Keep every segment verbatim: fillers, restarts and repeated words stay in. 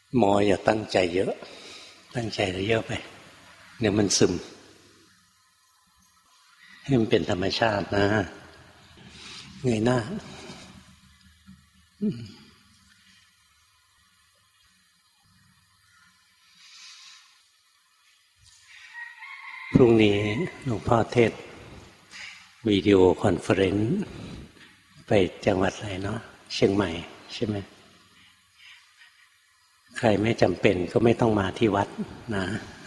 หมออย่าตั้งใจเยอะตั้งใจเยอะไปเดี๋ยวมันซึมให้มันเป็นธรรมชาตินะเงยหน้าพรุ่งนี้หลวงพ่อเทศวิดีโอคอนเฟอเรนซ์ไปจังหวัดอะไรเนาะเชียงใหม่ใช่ไหมใครไม่จำเป็นก็ไม่ต้องมาที่วัดนะ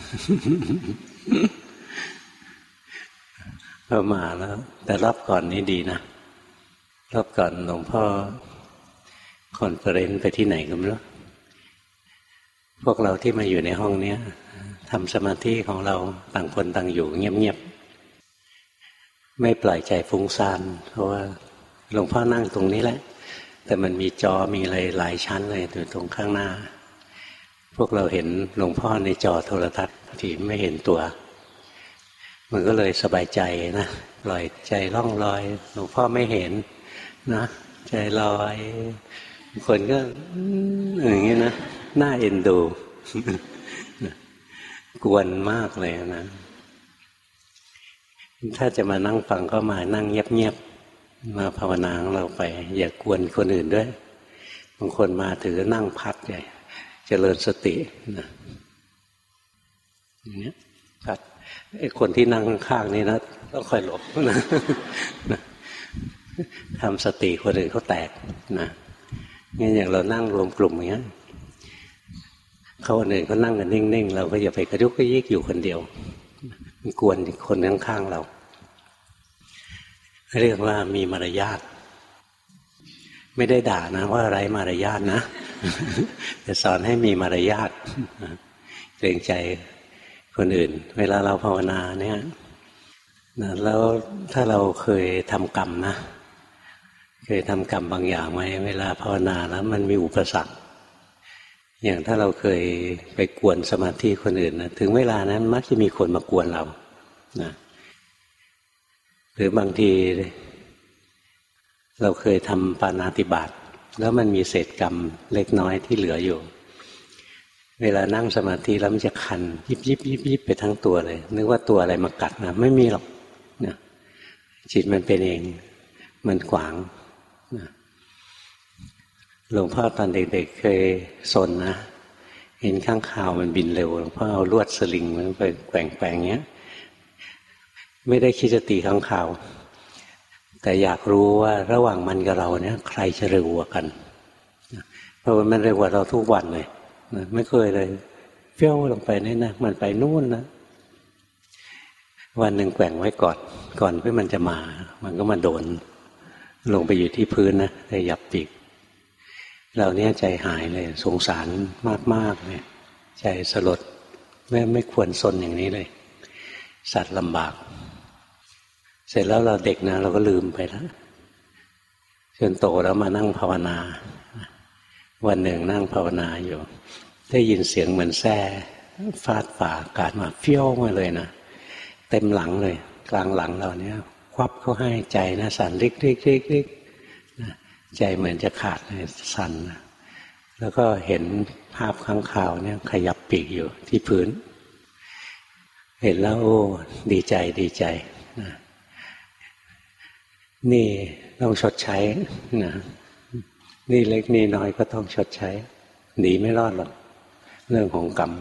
เรามาแล้วแต่รอบก่อนนี้ดีนะรอบก่อนหลวงพ่อคอนเฟอเรนซ์ไปที่ไหนก็ไม่รู้พวกเราที่มาอยู่ในห้องนี้ทำสมาธิของเราต่างคนต่างอยู่เงียบๆไม่ปล่อยใจฟุ้งซ่านเพราะว่าหลวงพ่อนั่งตรงนี้แหละแต่มันมีจอมีอะไรหลายชั้นเลยอยู่ตรงข้างหน้าพวกเราเห็นหลวงพ่อในจอโทรทัศน์ที่ไม่เห็นตัวมันก็เลยสบายใจนะปล่อยใจล่องลอยหลวงพ่อไม่เห็นนะใจลอยคนก็อย่างนี้นะน่าเอ็นดูกวนมากเลยนะถ้าจะมานั่งฟังก็มานั่งเงียบๆมาภาวนาของเราไปอย่ากวนคนอื่นด้วยบางคนมาถือนั่งพัดใหญ่เจริญสตินะอย่างนี้พัดไอ้คนที่นั่งข้างนี่นะต้องคอยหลบนะทำสติคนอื่นเขาแตกนะงั้นอย่างเรานั่งรวมกลุ่มอย่างนี้เขาคนอื่นเขานั่งกันนิ่งๆเราก็อย่าไปกระดุกกระยิกอยู่คนเดียวมันกวนคนข้างๆเราเรียกว่ามีมารยาทไม่ได้ด่านะว่าไร้มารยาทนะแต่สอนให้มีมารยาทเกรงใจคนอื่นเวลาเราภาวนาเนี่ยนะแล้วถ้าเราเคยทำกรรมนะเคยทำกรรมบางอย่างไหมเวลาภาวนาแล้วมันมีอุปสรรคอย่างถ้าเราเคยไปกวนสมาธิคนอื่นนะถึงเวลานั้นมักจะมีคนมากวนเรานะหรือบางทีเราเคยทำปาณาติบาตแล้วมันมีเศษกรรมเล็กน้อยที่เหลืออยู่เวลานั่งสมาธิแล้วมันจะคันยิบยิบยิบยิบไปทั้งตัวเลยนึกว่าตัวอะไรมากัดนะไม่มีหรอกนะจิตมันเป็นเองมันขวางนะหลวงพ่อตอนเด็กๆเคยสนนะเห็นข้างคาวมันบินเร็วหลวงพ่อเอาลวดสลิงมันไปแกว่งแปลงเงี้ยไม่ได้คิดจะตีข้างคาวแต่อยากรู้ว่าระหว่างมันกับเราเนี่ยใครจะเร็วกว่ากันเพราะว่ามันเร็วกว่าเราทุกวันเลยไม่เคยเลยเฟี้ยวลงไปนี่นะมันไปนู่นนะวันหนึ่งแกว่งไว้ก่อนก่อนที่มันจะมามันก็มาโดนลงไปอยู่ที่พื้นนะเลยหยับปีกเราเนี่ยใจหายเลยสงสารมากๆเลยใจสลดไม่ไม่ควรซนอย่างนี้เลยสัตว์ลำบากเสร็จแล้วเราเด็กนะเราก็ลืมไปแล้วจนโตแล้วมานั่งภาวนาวันหนึ่งนั่งภาวนาอยู่ได้ยินเสียงเหมือนแส้ฟาดฝ่าอากาศมาเฟี้ยวมาเลยนะเต็มหลังเลยกลางหลังเราเนี่ยควับเข้าให้ใจนะสั่นลิกลิกลิกลิกใจเหมือนจะขาดเลยสั่นแล้วก็เห็นภาพข้างคาวเนี่ยขยับปีกอยู่ที่พื้นเห็นแล้วโอ้ดีใจดีใจนะนี่ต้องชดใช้นะนี่เล็กนี่น้อยก็ต้องชดใช้หนีไม่รอดหรอกเรื่องของกรรม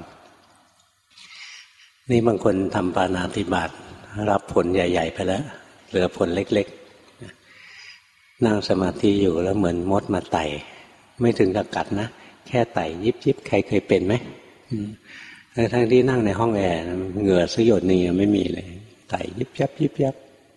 นี่บางคนทำปาณาติบาตรับผลใหญ่ๆไปแล้วเหลือผลเล็กๆนั่งสมาธิอยู่แล้วเหมือนมดมาไต่ไม่ถึงกับกัดนะแค่ไต่ยิบยิบใครเคยเป็นไหมทั้งที่นั่งในห้องแอร์เหงื่อสยดนี่ยังไม่มีเลยไต่ยิบยับยิบยับ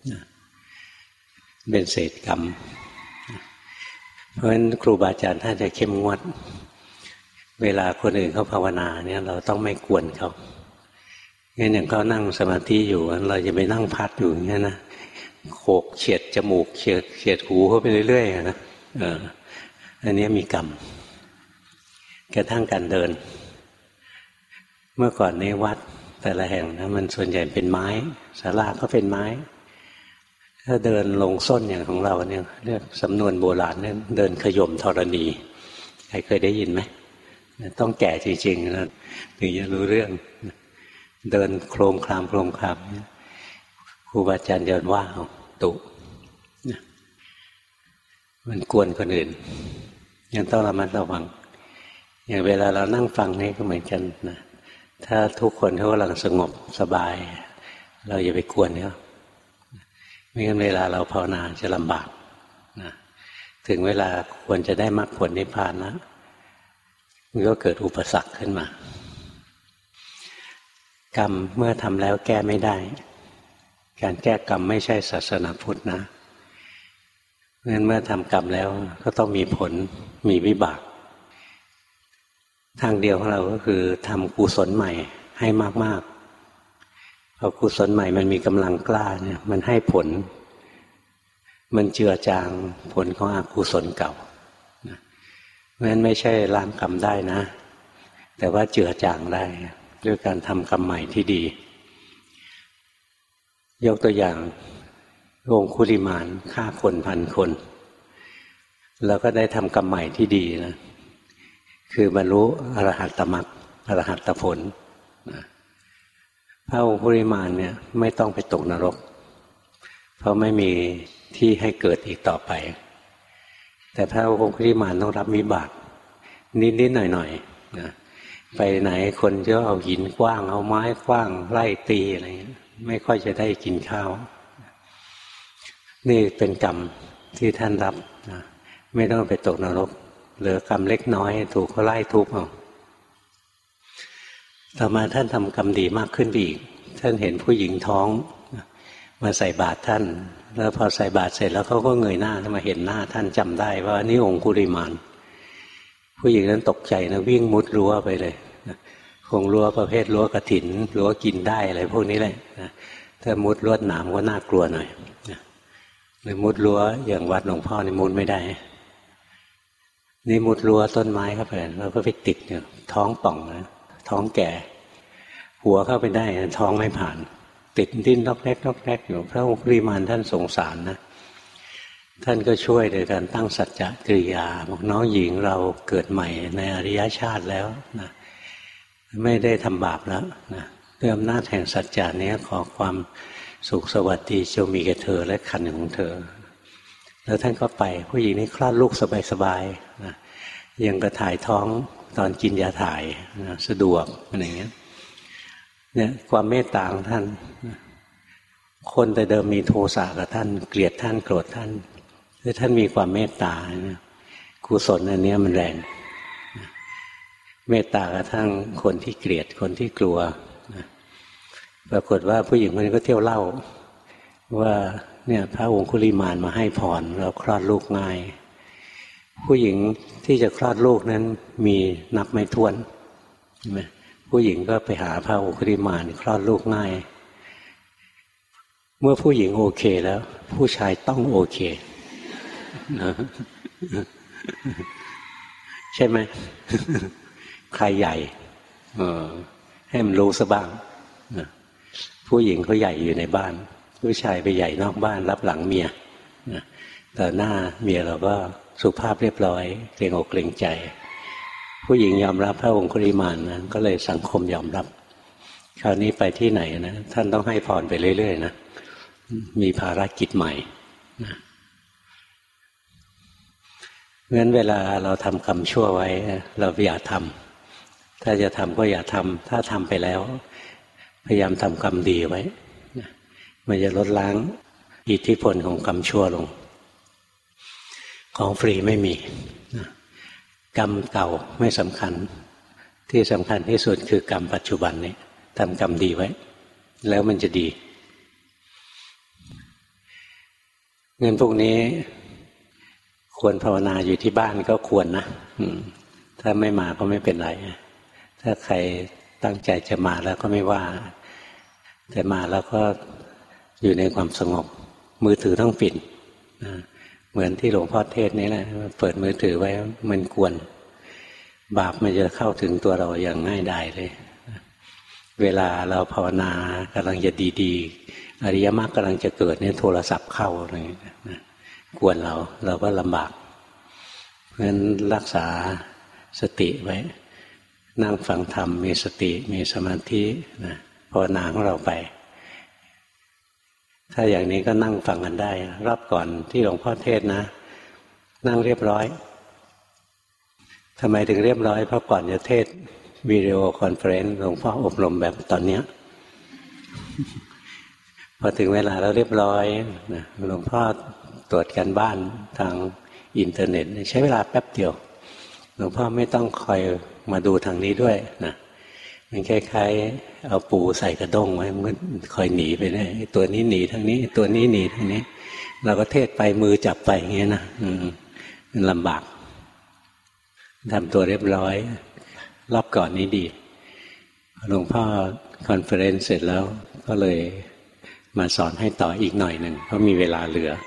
เป็นเศษกรรมเพราะฉะนั้นครูบาอาจารย์ท่านจะเข้มงวดเวลาคนอื่นเขาภาวนาเนี่ยเราต้องไม่กวนเขางั้นอย่างเขานั่งสมาธิอยู่เราจะไปนั่งพัดอยู่อย่างนี้นะโขกเฉียดจมูกเฉียดเฉียดหูเขาไปเรื่อยๆนะเอออันนี้มีกรรมกระทั่งการเดินเมื่อก่อนในวัดแต่ละแห่งนะมันส่วนใหญ่เป็นไม้ศาลาก็เป็นไม้ถ้าเดินลงส้นอย่างของเราเนี่ยเรียกสำนวนโบราณเนี่ยเดินขย่มธรณีใครเคยได้ยินไหมต้องแก่จริงๆนะถึงจะรู้เรื่องเดินโครมคลามโครมคลามครูบาอาจารย์เดินว่าตุมันกวนคนอื่นยังต้องระมัดระวังอย่างเวลาเรานั่งฟังนี่ก็เหมือนกันนะถ้าทุกคนเขากำลังสงบสบายเราอย่าไปกวนเขาไม่งั้นเวลาเราภาวนาจะลำบากนะถึงเวลาควรจะได้มรรคผลนิพพานนะมันก็เกิดอุปสรรคขึ้นมากรรมเมื่อทำแล้วแก้ไม่ได้การแก้กรรมไม่ใช่ศาสนาพุทธนะเพราะฉะนั้นเมื่อทำกรรมแล้วก็ต้องมีผลมีวิบากทางเดียวของเราก็คือทำกุศลใหม่ให้มากๆพอกุศลใหม่มันมีกำลังกล้าเนี่ยมันให้ผลมันเจือจางผลของอกุศลเก่าเพราะฉะนั้นไม่ใช่ล้างกรรมได้นะแต่ว่าเจือจางได้ด้วยการทำกรรมใหม่ที่ดียกตัวอย่างองคุลิมานฆ่าคนพันคนแล้วก็ได้ทำกรรมใหม่ที่ดีนะคือบรรลุอรหัตตมรรคอรหัตตผลนะพระองคุลิมานเนี่ยไม่ต้องไปตกนรกเพราะไม่มีที่ให้เกิดอีกต่อไปแต่พระองคุลิมานต้องรับวิบากนิดๆหน่อยๆนะไปไหนคนจะเอาหินกว้างเอาไม้กว้างไล่ตีอะไรเงี้ยไม่ค่อยจะได้กินข้าวนี่เป็นกรรมที่ท่านรับนะไม่ต้องไปตกนรกเหลือกรรมเล็กน้อยถูกเขาไล่ทุบเอาต่อมาท่านทำกรรมดีมากขึ้นอีกท่านเห็นผู้หญิงท้องมาใส่บาตรท่านแล้วพอใส่บาตรเสร็จแล้วเขาก็เงยหน้ามาเห็นหน้าท่านจำได้ว่านี่องคุลิมานผู้หญิงนั้นตกใจนะวิ่งมุดรั้วไปเลยคงรั้วประเภทรั้วกฐินรั้วกินได้อะไรพวกนี้แหละถ้ามุดลวดหนามก็น่ากลัวหน่อยหรือมุดรั้วอย่างวัดหลวงพ่อนี่มุดไม่ได้นี่มุดรั้วต้นไม้เข้าไปแล้วก็ไปติดเนี่ยท้องป่องนะท้องแก่หัวเข้าไปได้ท้องไม่ผ่านติดดิ้นล็อกแรกล็อกแรกอยู่พระองคุลิมานท่านสงสารนะท่านก็ช่วยโดยการตั้งสัจจะกริยาบอกน้องหญิงเราเกิดใหม่ในอริยชาติแล้วนะไม่ได้ทำบาปแล้วนะด้วยอำนาจแห่งสัจจะนี้ขอความสุขสวัสดีจงมีแก่เธอและขันธ์ของเธอแล้วท่านก็ไปผู้หญิงนี้คลอดลูกสบายๆนะยังกระถ่ายท้องตอนกินยาถ่ายนะสะดวกอะไรอย่างเงี้ยเนี่ยความเมตตาของท่านคนแต่เดิมมีโทสะกับท่านเกลียดท่านโกรธท่านแต่ท่านมีความเมตตานะกุศลอันนี้มันแรงเมตตากระทั่งคนที่เกลียดคนที่กลัวนะปรากฏว่าผู้หญิงคนนี้ก็เที่ยวเล่าว่าเนี่ยพระองคุลิมานมาให้พรเราคลอดลูกง่ายผู้หญิงที่จะคลอดลูกนั้นมีนับไม่ถ้วนใช่ไหมผู้หญิงก็ไปหาพระองคุลิมานคลอดลูกง่ายเมื่อผู้หญิงโอเคแล้วผู้ชายต้องโอเคนะใช่ไหมใครใหญ่เออให้มันรู้ซะบ้างนะผู้หญิงเขาใหญ่อยู่ในบ้านผู้ชายไปใหญ่นอกบ้านรับหลังเมียนะแต่หน้าเมียเราก็สุภาพเรียบร้อยเกรงอกเกรงใจผู้หญิงยอมรับพระองคุลิมานนะก็เลยสังคมยอมรับคราวนี้ไปที่ไหนนะท่านต้องให้พรไปเรื่อยๆนะมีภารกิจใหม่นะงั้นเวลาเราทำกรรมชั่วไว้เราอย่าทำถ้าจะทำก็อย่าทำถ้าทำไปแล้วพยายามทำกรรมดีไว้นะมันจะลดล้างอิทธิพลของกรรมชั่วลงของฟรีไม่มีนะกรรมเก่าไม่สำคัญที่สำคัญที่สุดคือกรรมปัจจุบันนี้ทำกรรมดีไว้แล้วมันจะดีเงินพวกนี้ควรภาวนาอยู่ที่บ้านก็ควรนะถ้าไม่มาก็ไม่เป็นไรถ้าใครตั้งใจจะมาแล้วก็ไม่ว่าแต่มาแล้วก็อยู่ในความสงบมือถือต้องปิดเหมือนที่หลวงพ่อเทศนี้แหละเปิดมือถือไว้มันกวนบาปมันจะเข้าถึงตัวเราอย่างง่ายดายเลยเวลาเราภาวนากำลังจะดีๆอริยมรรคกำลังจะเกิดเนี่ยโทรศัพท์เข้าอะไรอย่างเงี้ยกวนเราเราก็ลำบากเพราะฉะนั้นรักษาสติไว้นั่งฟังธรรมมีสติมีสมาธินะภาวนาของเราไปถ้าอย่างนี้ก็นั่งฟังกันได้รอบก่อนที่หลวงพ่อเทศน์นะนั่งเรียบร้อยทำไมถึงเรียบร้อยเพราะก่อนจะเทศน์วิดีโอคอนเฟอเรนซ์หลวงพ่ออบรมแบบตอนเนี้ย พอถึงเวลาแล้วเรียบร้อยนะหลวงพ่อตรวจการบ้านทางอินเทอร์เน็ตใช้เวลาแป๊บเดียวหลวงพ่อไม่ต้องคอยมาดูทางนี้ด้วยนะมันคล้ายๆเอาปูใส่กระด้งไว้มันคอยหนีไปได้ตัวนี้หนีทางนี้ตัวนี้หนีทางนี้เราก็เทศไปมือจับไปอย่างเงี้ยนะมันลำบากทำตัวเรียบร้อยรอบก่อนนี้ดีหลวงพ่อคอนเฟอเรนซ์เสร็จแล้วก็เลยมาสอนให้ต่ออีกหน่อยหนึ่งเพราะมีเวลาเหลือ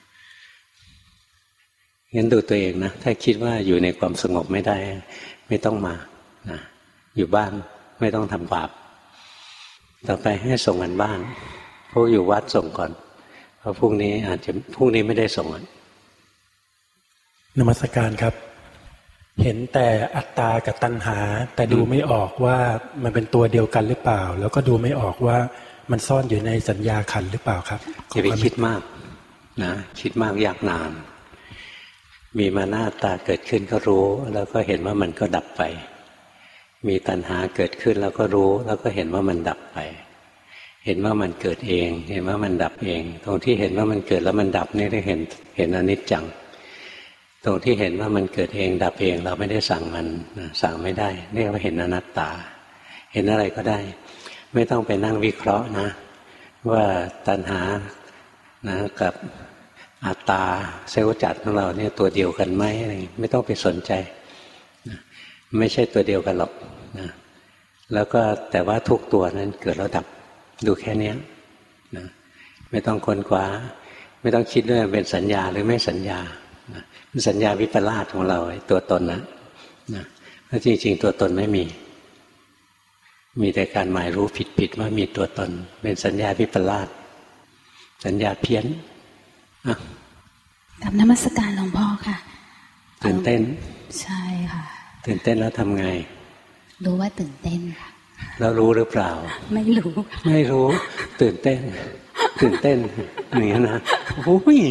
งั้นดูตัวเองนะถ้าคิดว่าอยู่ในความสงบไม่ได้ไม่ต้องมานะอยู่บ้านไม่ต้องทำบาปต่อไปให้ส่งกันบ้านพวกอยู่วัดส่งก่อนเพราะพรุ่งนี้อาจจะพรุ่งนี้ไม่ได้ส่งนมัสการครับเห็นแต่อัตตากับตัณหาแต่ดูไม่ออกว่ามันเป็นตัวเดียวกันหรือเปล่าแล้วก็ดูไม่ออกว่ามันซ่อนอยู่ในสัญญาขันธ์หรือเปล่าครับอย่าไปคิดมากนะคิดมากยากนานมีมานะอัตตาเกิดขึ้นก็รู้แล้วก็เห็นว่ามันก็ดับไปมีตัณหาเกิดขึ้นแล้วก็รู้แล้วก็เห็นว่ามันดับไปเห็นว่ามันเกิดเองเห็นว่ามันดับเองตรงที่เห็นว่ามันเกิดแล้วมันดับนี่ได้เห็นเห็นอนิจจังตรงที่เห็นว่ามันเกิดเองดับเองเราไม่ได้สั่งมันสั่งไม่ได้เรียกว่าเห็นอนัตตาเห็นอะไรก็ได้ไม่ต้องไปนั่งวิเคราะห์นะว่าตัณหานะกับอัตตาเซลล์จัดของเราเนี่ยตัวเดียวกันไหมอะไรไม่ต้องไปสนใจนะไม่ใช่ตัวเดียวกันหรอกนะแล้วก็แต่ว่าทุกตัวนั้นเกิดแล้วดับดูแค่นี้นะไม่ต้องค้นคว้าไม่ต้องคิดด้วยเป็นสัญญาหรือไม่สัญญานะสัญญาวิปลาสของเราตัวตนนะนะเพราะจริงๆตัวตนไม่มีมีแต่การหมายรู้ผิดๆว่ามีตัวตนเป็นสัญญาวิปลาสสัญญาเพี้ยนกับนมัสการหลวงพ่อค่ะตื่นเต้นใช่ค่ะตื่นเต้นแล้วทำไงรู้ว่าตื่นเต้นค่ะแล้วรู้หรือเปล่าไม่รู้ไม่รู้ตื่นเต้นตื่นเต้นอย่างนี้นะโอ้ย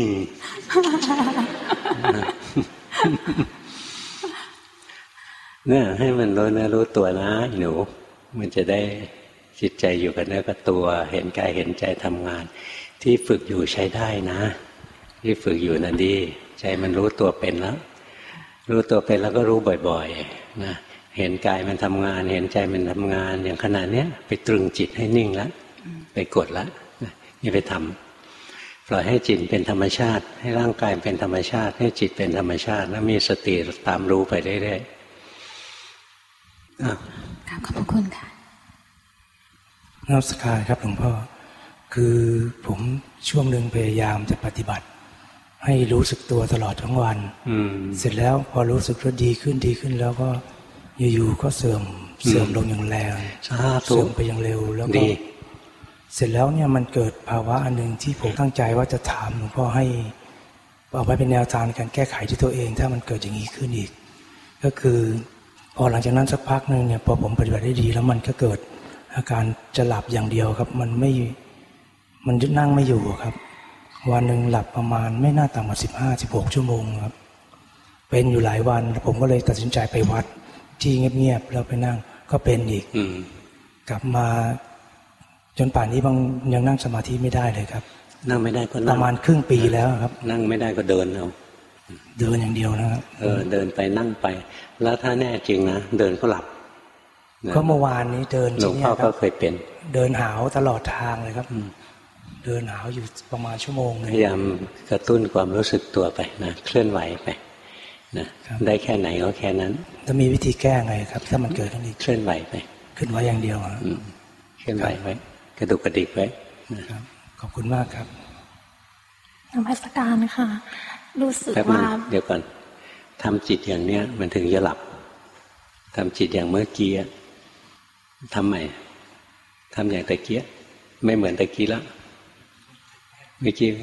เนี่ยให้มันรู้เนื้อรู้ตัวนะหนูมันจะได้จิตใจอยู่กับเนื้อกับตัวเห็นกายเห็นใจทำงานที่ฝึกอยู่ใช้ได้นะที่ฝึกอยู่นั่นดีใจมันรู้ตัวเป็นแล้วรู้ตัวเป็นแล้วก็รู้บ่อยๆนะเห็นกายมันทำงานเห็นใจมันทำงานอย่างขณะเนี้ยไปตรึงจิตให้นิ่งแล้วไปกดแล้วอย่าไปทำปล่อยให้จิตเป็นธรรมชาติให้ร่างกายเป็นธรรมชาติให้จิตเป็นธรรมชาติแล้วมีสติตามรู้ไปเรื่อยๆอ้าวขอบพระคุณค่ะนมัสการครับหลวงพ่อคือผมช่วงหนึ่งพยายามจะปฏิบัติให้รู้สึกตัวตลอดทั้งวันเสร็จแล้วพอรู้สึกว่าดีขึ้นดีขึ้นแล้วก็อยู่ๆก็เสื่อมเสื่อมลงอย่างแรงเสื่อมไปอย่างเร็วแล้วก็เสร็จแล้วเนี่ยมันเกิดภาวะอันหนึ่งที่ผมตั้งใจว่าจะถามหลวงพ่อให้เอาไว้เป็นแนวทางในการแก้ไขที่ตัวเองถ้ามันเกิดอย่างนี้ขึ้นอีกก็คือพอหลังจากนั้นสักพักนึงเนี่ยพอผมปฏิบัติได้ดีแล้วมันก็เกิดอาการจะหลับอย่างเดียวครับมันไม่มันนั่งไม่อยู่ครับวันหนึ่งหลับประมาณไม่น่าต่ำกว่าสิบห้าสิบหกชั่วโมงครับเป็นอยู่หลายวันผมก็เลยตัดสินใจไปวัดที่เงียบๆแล้วไปนั่งก็เป็นอีกกลับมาจนป่านนี้บางยังนั่งสมาธิไม่ได้เลยครับนั่งไม่ได้ก็นั่งประมาณครึ่งปีแล้วครับนั่งไม่ได้ก็เดินเอาเดินอย่างเดียวนะครับเออเดินไปนั่งไปแล้วถ้าแน่จริงนะเดินก็หลับก็เมื่อวานนี้เดินหลวงพ่อก็เคยเป็นเดินหาวตลอดทางเลยครับเดินหาวอยู่ประมาณชั่วโมงพยายามกระตุ้นความรู้สึกตัวไปนะเคลื่อนไหวไปนะได้แค่ไหนก็แค่นั้นจะมีวิธีแก้ไงครับถ้ามันเกิดขึ้นอีกเคลื่อนไหวไปเคลื่อนไหวอย่างเดียวเคลื่อนไหวไว้กระดุกกระดิกไว้นะครับขอบคุณมากครับนมัสการนะคะรู้สึกว่าเดี๋ยวก่อนทำจิตอย่างเนี้ยมันถึงจะหลับทำจิตอย่างเมื่อกี้ทำใหม่ทำอย่างตะเกียไม่เหมือนตะกี้แล้วเมื่อกี้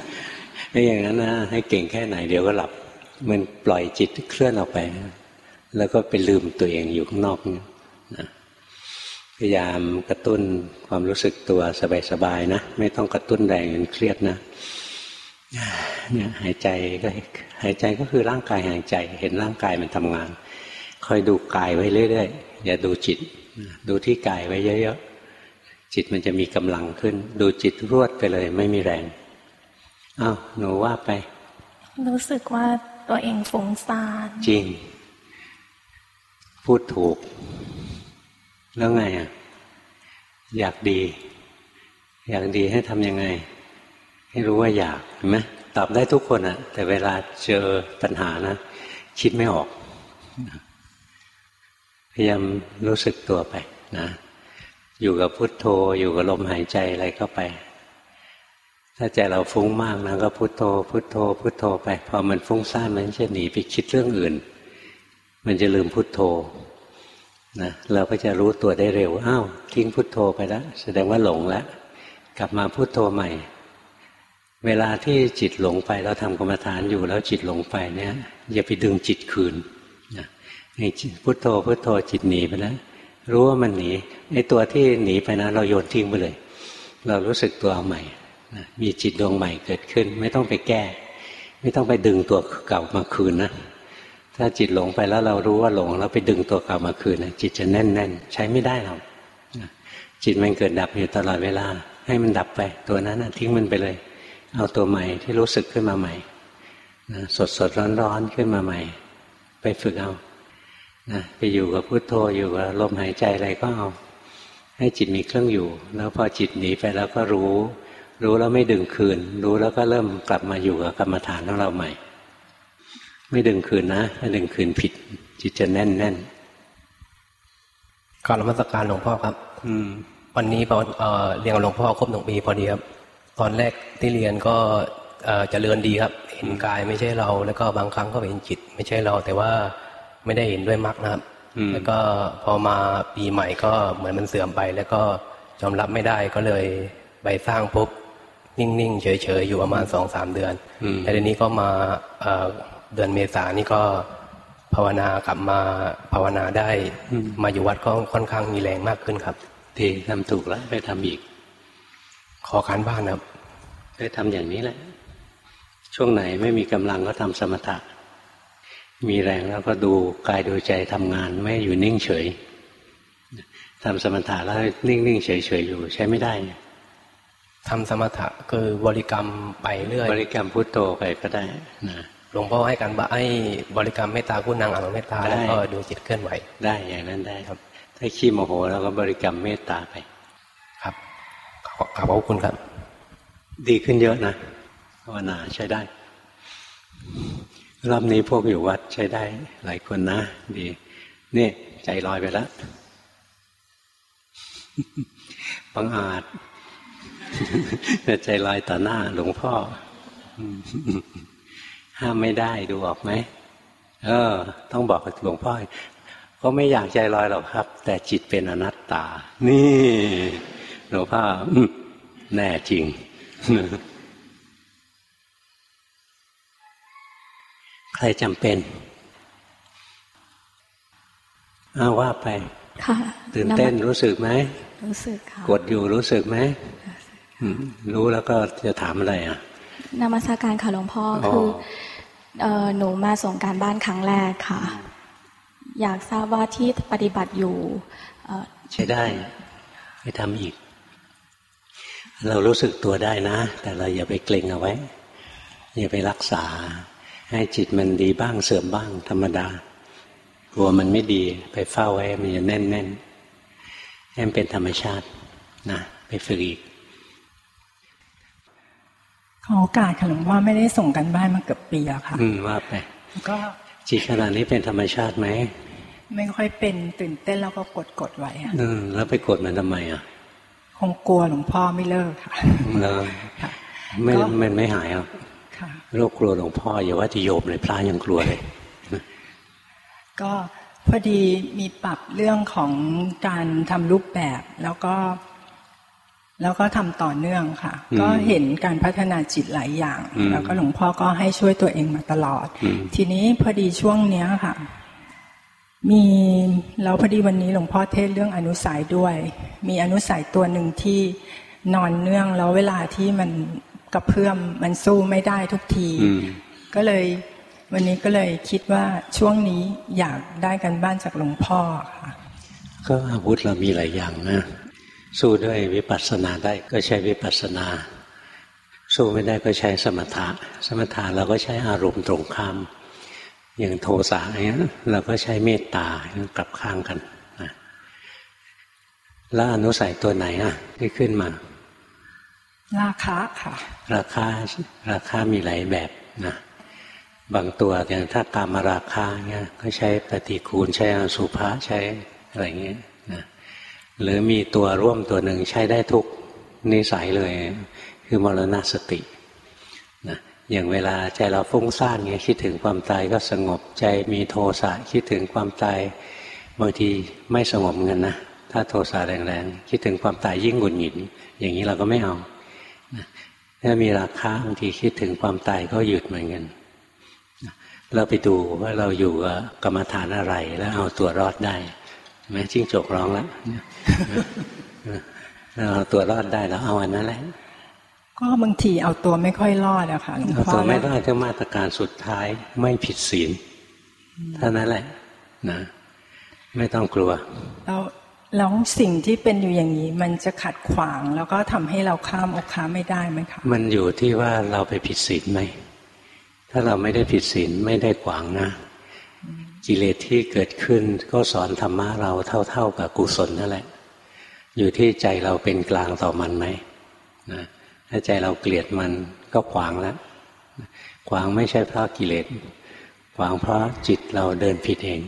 ไม่อย่างนั้นนะให้เก่งแค่ไหนเดี๋ยวก็หลับมันปล่อยจิตเคลื่อนออกไปแล้วก็ไปลืมตัวเองอยู่ข้างนอกนะพยายามกระตุ้นความรู้สึกตัวสบายๆนะไม่ต้องกระตุ้นแรงจนเครียดนะเนี่ยหายใจก็หายใจก็คือร่างกายหายใจเห็นร่างกายมันทำงานคอยดูกายไว้เรื่อยๆอย่าดูจิตดูที่กายไว้เยอะๆจิตมันจะมีกำลังขึ้นดูจิตรวดไปเลยไม่มีแรงอ้าวหนูว่าไปรู้สึกว่าตัวเองฟุ้งซ่านจริงพูดถูกแล้วไงอ่ะอยากดีอยากดีให้ทำยังไงให้รู้ว่าอยากเห็นไหมตอบได้ทุกคนอ่ะแต่เวลาเจอปัญหานะคิดไม่ออกพยายามรู้สึกตัวไปนะอยู่กับพุทโธอยู่กับลมหายใจอะไรก็ไปถ้าใจเราฟุ้งมากนะก็พุทโธพุทโธพุทโธไปพอมันฟุ้งซ่านมันจะหนีไปคิดเรื่องอื่นมันจะลืมพุทโธนะเราก็จะรู้ตัวได้เร็วอ้าวทิ้งพุทโธไปแล้วแสดงว่าหลงแล้วกลับมาพุทโธใหม่เวลาที่จิตหลงไปเราทำกรรมฐานอยู่แล้วจิตหลงไปเนี่ยอย่าไปดึงจิตคืนนะให้พุทโธพุทโธจิตหนีไปแล้วรู้ว่ามันหนีไอ้ตัวที่หนีไปนะเราโยนทิ้งไปเลยเรารู้สึกตัวเอาใหม่นะมีจิตดวงใหม่เกิดขึ้นไม่ต้องไปแก้ไม่ต้องไปดึงตัวเก่ามาคืนนะถ้าจิตหลงไปแล้วเรารู้ว่าหลงแล้วไปดึงตัวเก่ามาคืนนะจิตจะแน่นๆใช้ไม่ได้หรอกจิตมันเกิดดับอยู่ตลอดเวลาให้มันดับไปตัวนั้นนะทิ้งมันไปเลยเอาตัวใหม่ที่รู้สึกขึ้นมาใหม่นะสดๆร้อนๆขึ้นมาใหม่ไปฝึกเอานะไปอยู่กับพุทโธอยู่กับลมหายใจอะไรก็เอาให้จิตมีเครื่องอยู่แล้วพอจิตหนีไปแล้วก็รู้รู้แล้วไม่ดึงคืนรู้แล้วก็เริ่มกลับมาอยู่กับกรรมฐานของเราใหม่ไม่ดึงคืนนะถ้าดึงคืนผิดจิตจะแน่นแน่นกราบนมัสการหลวงพ่อครับวันนี้พอเรียนกับหลวงพ่อครบหนึ่งปีพอดีครับตอนแรกที่เรียนก็เจริญดีครับเห็นกายไม่ใช่เราแล้วก็บางครั้งก็เห็นจิตไม่ใช่เราแต่ว่าไม่ได้เห็นด้วยมรรคนะครับแล้วก็พอมาปีใหม่ก็เหมือนมันเสื่อมไปแล้วก็ยอมรับไม่ได้ก็เลยไปสร้างภพนิ่งๆเฉยๆอยู่ประมาณสองสามเดือนแต่ทีนี้ก็มาเดือนเมษานี่ก็ภาวนากลับมาภาวนาได้มาอยู่วัดก็ค่อนข้างมีแรงมากขึ้นครับดีทำถูกแล้วไปทำอีกขอการบ้านครับไปทำอย่างนี้แหละช่วงไหนไม่มีกำลังก็ทำสมถะมีแรงแล้วก็ดูกายดูใจทำงานไม่อยู่นิ่งเฉยทำสมถะแล้วนิ่งๆเฉยๆอยู่ใช้ไม่ได้ทำสมถะคือบริกรรมไปเรื่อยบริกรรมพุทโธไปก็ได้นะหลวงพ่อให้การให้บริกรรมเมตตาผู้นางอนุเมตตาแล้วก็ดูจิตเคลื่อนไหวได้อย่างนั้นได้ครับถ้าขี้โมโหแล้วก็บริกรรมเมตตาไปครับขอบขอบคุณครับดีขึ้นเยอะนะภาวนาใช้ได้รอบนี้พวกอยู่วัดใช้ได้หลายคนนะดีนี่ใจลอยไปแล้วบังอาจใจลอยต่อหน้าหลวงพ่อห้ามไม่ได้ดูออกไหมเออต้องบอกกับหลวงพ่อก็ไม่อยากใจลอยหรอกครับแต่จิตเป็นอนัตตานี่หลวงพ่อแน่จริงใครจำเป็นอ้าวว่าไปค่ะตื่นเต้นรู้สึกไหมรู้สึกค่ะกดอยู่รู้สึกไหมรู้แล้วก็จะถามอะไรอ่ะนมัสการค่ะหลวงพ่อคือหนูมาส่งการบ้านครั้งแรกค่ะอยากทราบว่าที่ปฏิบัติอยู่ใช้ได้ไปทำอีกเรารู้สึกตัวได้นะแต่เราอย่าไปเกรงเอาไว้อย่าไปรักษาให้จิตมันดีบ้างเสื่อมบ้างธรรมดากลัวมันไม่ดีไปเฝ้าไว้มันจะแน่นแน่นให้มันเป็นธรรมชาตินะไปฝึกอีกขอโอกาสค่ะหลวงพ่อไม่ได้ส่งกันบ้านมาเกือบปีแล้วค่ะอืมว่าไปก็จิตขนาดนี้เป็นธรรมชาติไหมไม่ค่อยเป็นตื่นเต้นแล้วก็กดกดไว้อ่ะอืมแล้วไปกดมันทำไมอ่ะคงกลัวหลวงพ่อไม่เลิกค่ะเออไม่มันไม่หายหรอกโรคกลัวหลวงพ่ออย่าว่าจะโยมเลยพระยังกลัวเลยก็พอดีมีปรับเรื่องของการทำรูปแบบแล้วก็แล้วก็ทำต่อเนื่องค่ะก็เห็นการพัฒนาจิตหลายอย่างแล้วก็หลวงพ่อก็ให้ช่วยตัวเองมาตลอดทีนี้พอดีช่วงเนี้ยค่ะมีแล้วพอดีวันนี้หลวงพ่อเทศเรื่องอนุสัยด้วย มีอนุสัยตัวหนึ่งที่นอนเนื่องแล้วเวลาที่มันกระเพื่อมมันสู้ไม่ได้ทุกทีก็เลยวันนี้ก็เลยคิดว่าช่วงนี้อยากได้กันบ้านจากหลวงพ่อค่ะก็อาวุธเรามีหลายอย่างนะสู้ด้วยวิปัสสนาได้ก็ใช้วิปัสสนาสู้ไม่ได้ก็ใช้สมถะสมถะเราก็ใช้อารมณ์ตรงข้ามอย่างโทสะอย่างนี้เราก็ใช้เมตตากลับข้างกันนะแล้วอนุสัยตัวไหนอ่ะที่ขึ้นมาราคะค่ะราคาราคามีหลายแบบนะบางตัวอย่างถ้ากามราคะเนี่ยก็ใช้ปฏิคูลใช้อสุภะใช้อะไรเงี้ยนะหรือมีตัวร่วมตัวหนึ่งใช้ได้ทุกนิสัยเลยคือมรณสตินะอย่างเวลาใจเราฟุ้งซ่านเงี้ยคิดถึงความตายก็สงบใจมีโทสะคิดถึงความตายบางทีไม่สงบเงินนะถ้าโทสะแรงๆคิดถึงความตายยิ่งหงุดหงิดอย่างนี้เราก็ไม่เอานะถ้ามีราคะบางทีคิดถึงความตายก็หยุดเหมือนกันนะเราไปดูว่าเราอยู่กับกรรมฐานอะไรแล้วเอาตัวรอดได้แม้จิ้งจกร้องแล้วเราเอาตัวรอดได้แล้วเอาอันนั้นแหละก็บางทีเอาตัวไม่ค่อยรอดอะค่ะหลวงพ่อเอาตัวไม่รอดก็มาตรการสุดท้ายไม่ผิดศีลเท่านั้นแหละนะไม่ต้องกลัวแล้วแล้วสิ่งที่เป็นอยู่อย่างนี้มันจะขัดขวางแล้วก็ทำให้เราข้ามอกข้ามไม่ได้ไหมคะมันอยู่ที่ว่าเราไปผิดศีลไหมถ้าเราไม่ได้ผิดศีลไม่ได้ขวางนะกิเลสที่เกิดขึ้นก็สอนธรรมะเราเท่าๆกับกุศลนั่นแหละอยู่ที่ใจเราเป็นกลางต่อมันไหมนะถ้าใจเราเกลียดมันก็ขวางแล้วขวางไม่ใช่เพราะกิเลสขวางเพราะจิตเราเดินผิดเอง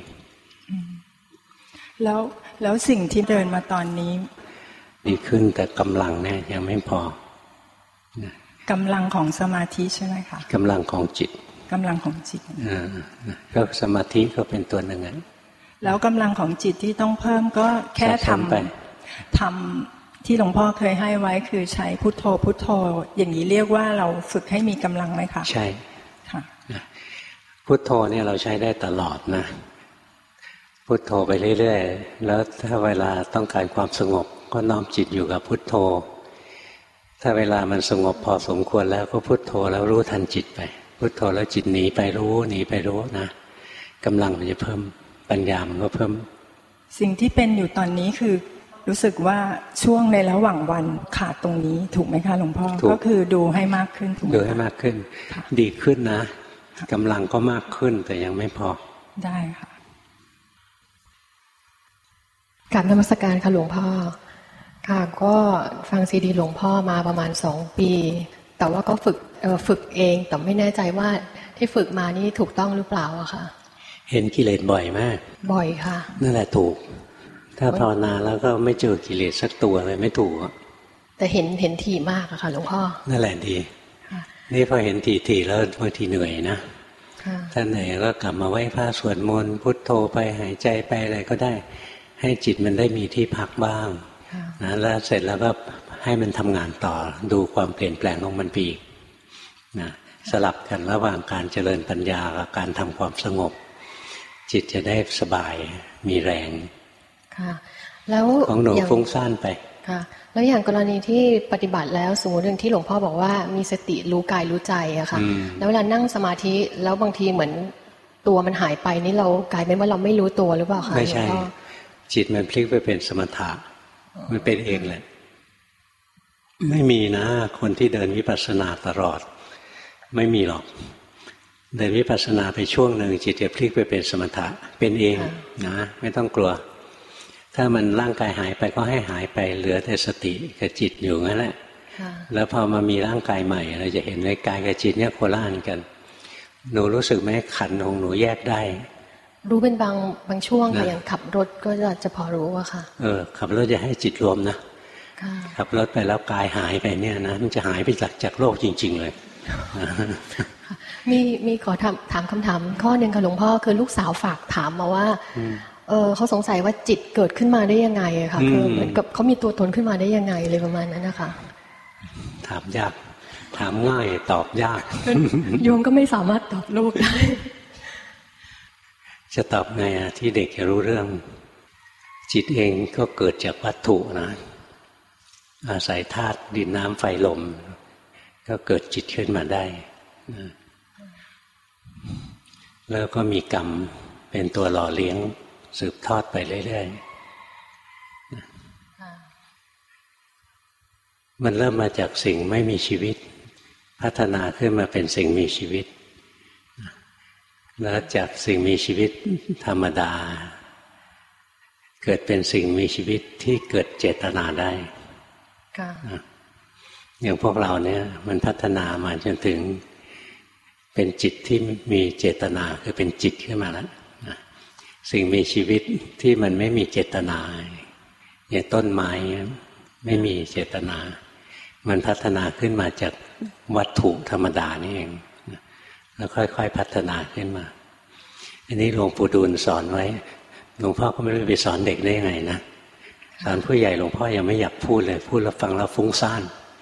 แล้วแล้วสิ่งที่เดินมาตอนนี้ดีขึ้นแต่กำลังเนี่ยยังไม่พอนะกำลังของสมาธิใช่ไหมคะกำลังของจิตกำลังของจิตอ่าก็สมาธิก็เป็นตัวหนึ่งอ่ะแล้วกำลังของจิตที่ต้องเพิ่มก็แค่ทำทำที่หลวงพ่อเคยให้ไว้คือใช้พุทโธพุทโธอย่างนี้เรียกว่าเราฝึกให้มีกำลังไหมคะใช่ค่ะพุทโธเนี่ยเราใช้ได้ตลอดนะพุทโธไปเรื่อยๆแล้วถ้าเวลาต้องการความสงบก็น้อมจิตอยู่กับพุทโธถ้าเวลามันสงบพอสมควรแล้วก็พุทโธแล้วรู้ทันจิตไปพุทโธแล้วจิตหนีไปรู้หนีไปรู้นะกำลังมันจะเพิ่มปัญญามันก็เพิ่มสิ่งที่เป็นอยู่ตอนนี้คือรู้สึกว่าช่วงในระหว่างวันขาดตรงนี้ถูกไหมคะหลวงพ่อก็คือดูให้มากขึ้นถูกดูให้มากขึ้นดีขึ้นนะกำลังก็มากขึ้นแต่ยังไม่พอได้ค่ะกราบนมัสการค่ะหลวงพ่อค่ะก็ฟังซีดีหลวงพ่อมาประมาณสองปีแต่ว่าก็ฝึกเอ่อฝึกเองแต่ไม่แน่ใจว่าที่ฝึกมานี่ถูกต้องหรือเปล่าอะค่ะเห็นกิเลสบ่อยมากบ่อยค่ะนั่นแหละถูกถ้าภาวนาแล้วก็ไม่เจอกิเลสสักตัวเลยไม่ถูกแต่เห็นเห็นถี่มากอะค่ะหลวงพ่อนั่นแหละดีนี่พอเห็นถี่ๆแล้วบางทีเหนื่อยนะถ้าเหนื่อยก็กลับมาไหว้พระสวดมนต์พุทโธไปหายใจไปอะไรก็ได้ให้จิตมันได้มีที่พักบ้างนะแล้วเสร็จแล้วก็ให้มันทำงานต่อดูความเปลี่ยนแปลงของมันไปอีกนะสลับกันระหว่างการเจริญปัญญากับการทำความสงบจิตจะได้สบายมีแรงค่ะแล้วของหนูฟุ้งซ่านไปค่ะแล้วอย่างกรณีที่ปฏิบัติแล้วสมมติที่หลวงพ่อบอกว่ามีสติรู้กายรู้ใจอะค่ะแล้วเวลานั่งสมาธิแล้วบางทีเหมือนตัวมันหายไปนี่เรากลายเป็นว่าเราไม่รู้ตัวหรือเปล่าคะไม่ใช่จิตมันพลิกไปเป็นสมถะมันเป็นเองแหละไม่มีนะคนที่เดินวิปัสสนาตลอดไม่มีหรอกเดินวิปัสสนาไปช่วงหนึ่งจิตจะพลิกไปเป็นสมถะเป็นเองนะไม่ต้องกลัวถ้ามันร่างกายหายไปก็ให้หายไปเหลือแต่สติกับจิตอยู่งั้นแหละแล้วพอมามีร่างกายใหม่เราจะเห็นในกายกับจิตเนี่ยโคละอันกันหนูรู้สึกไหมขันธ์ของหนูแยกได้รู้เป็นบางบางช่วงค่ะอย่างขับรถก็จะจะพอรู้อะค่ะเออขับรถจะให้จิตรวมนะขับรถไปแล้วกายหายไปเนี่ยนะมันจะหายไปจากจากโลกจริงๆเลยมีมีขอถามถามคำถามข้อหนึ่งค่ะหลวงพ่อคือลูกสาวฝากถามมาว่าเออเขาสงสัยว่าจิตเกิดขึ้นมาได้ยังไงอะค่ะคือเหมือนกับเขามีตัวตนขึ้นมาได้ยังไงเลยประมาณนั้นนะคะถามยากถามง่ายตอบยากโยมก็ไม่สามารถตอบลูกได้จะตอบไงอะที่เด็กจะรู้เรื่องจิตเองก็เกิดจากวัตถุนะอาศัยธาตุดินน้ำไฟลมก็เกิดจิตขึ้นมาได้แล้วก็มีกรรมเป็นตัวหล่อเลี้ยงสืบทอดไปเรื่อยๆมันเริ่มมาจากสิ่งไม่มีชีวิตพัฒนาขึ้นมาเป็นสิ่งมีชีวิตแล้วจากสิ่งมีชีวิตธรรมดาเกิดเป็นสิ่งมีชีวิตที่เกิดเจตนาได้อย่างพวกเราเนี่ยมันพัฒนามาจนถึงเป็นจิตที่มีเจตนาคือเป็นจิตขึ้นมาแล้วสิ่งมีชีวิตที่มันไม่มีเจตนาอย่างต้นไม้ไม่มีเจตนามันพัฒนาขึ้นมาจากวัตถุธรรมดานี่เองแล้วค่อยๆพัฒนาขึ้นมาอันนี้หลวงปู่ดูลสอนไว้หลวงพ่อก็ไม่รู้ไปสอนเด็กได้ไงนะสอนผู้ใหญ่หลวงพ่อยังไม่อยากพูดเลยพูดแล้วฟังแล้วฟุ้งซ่าน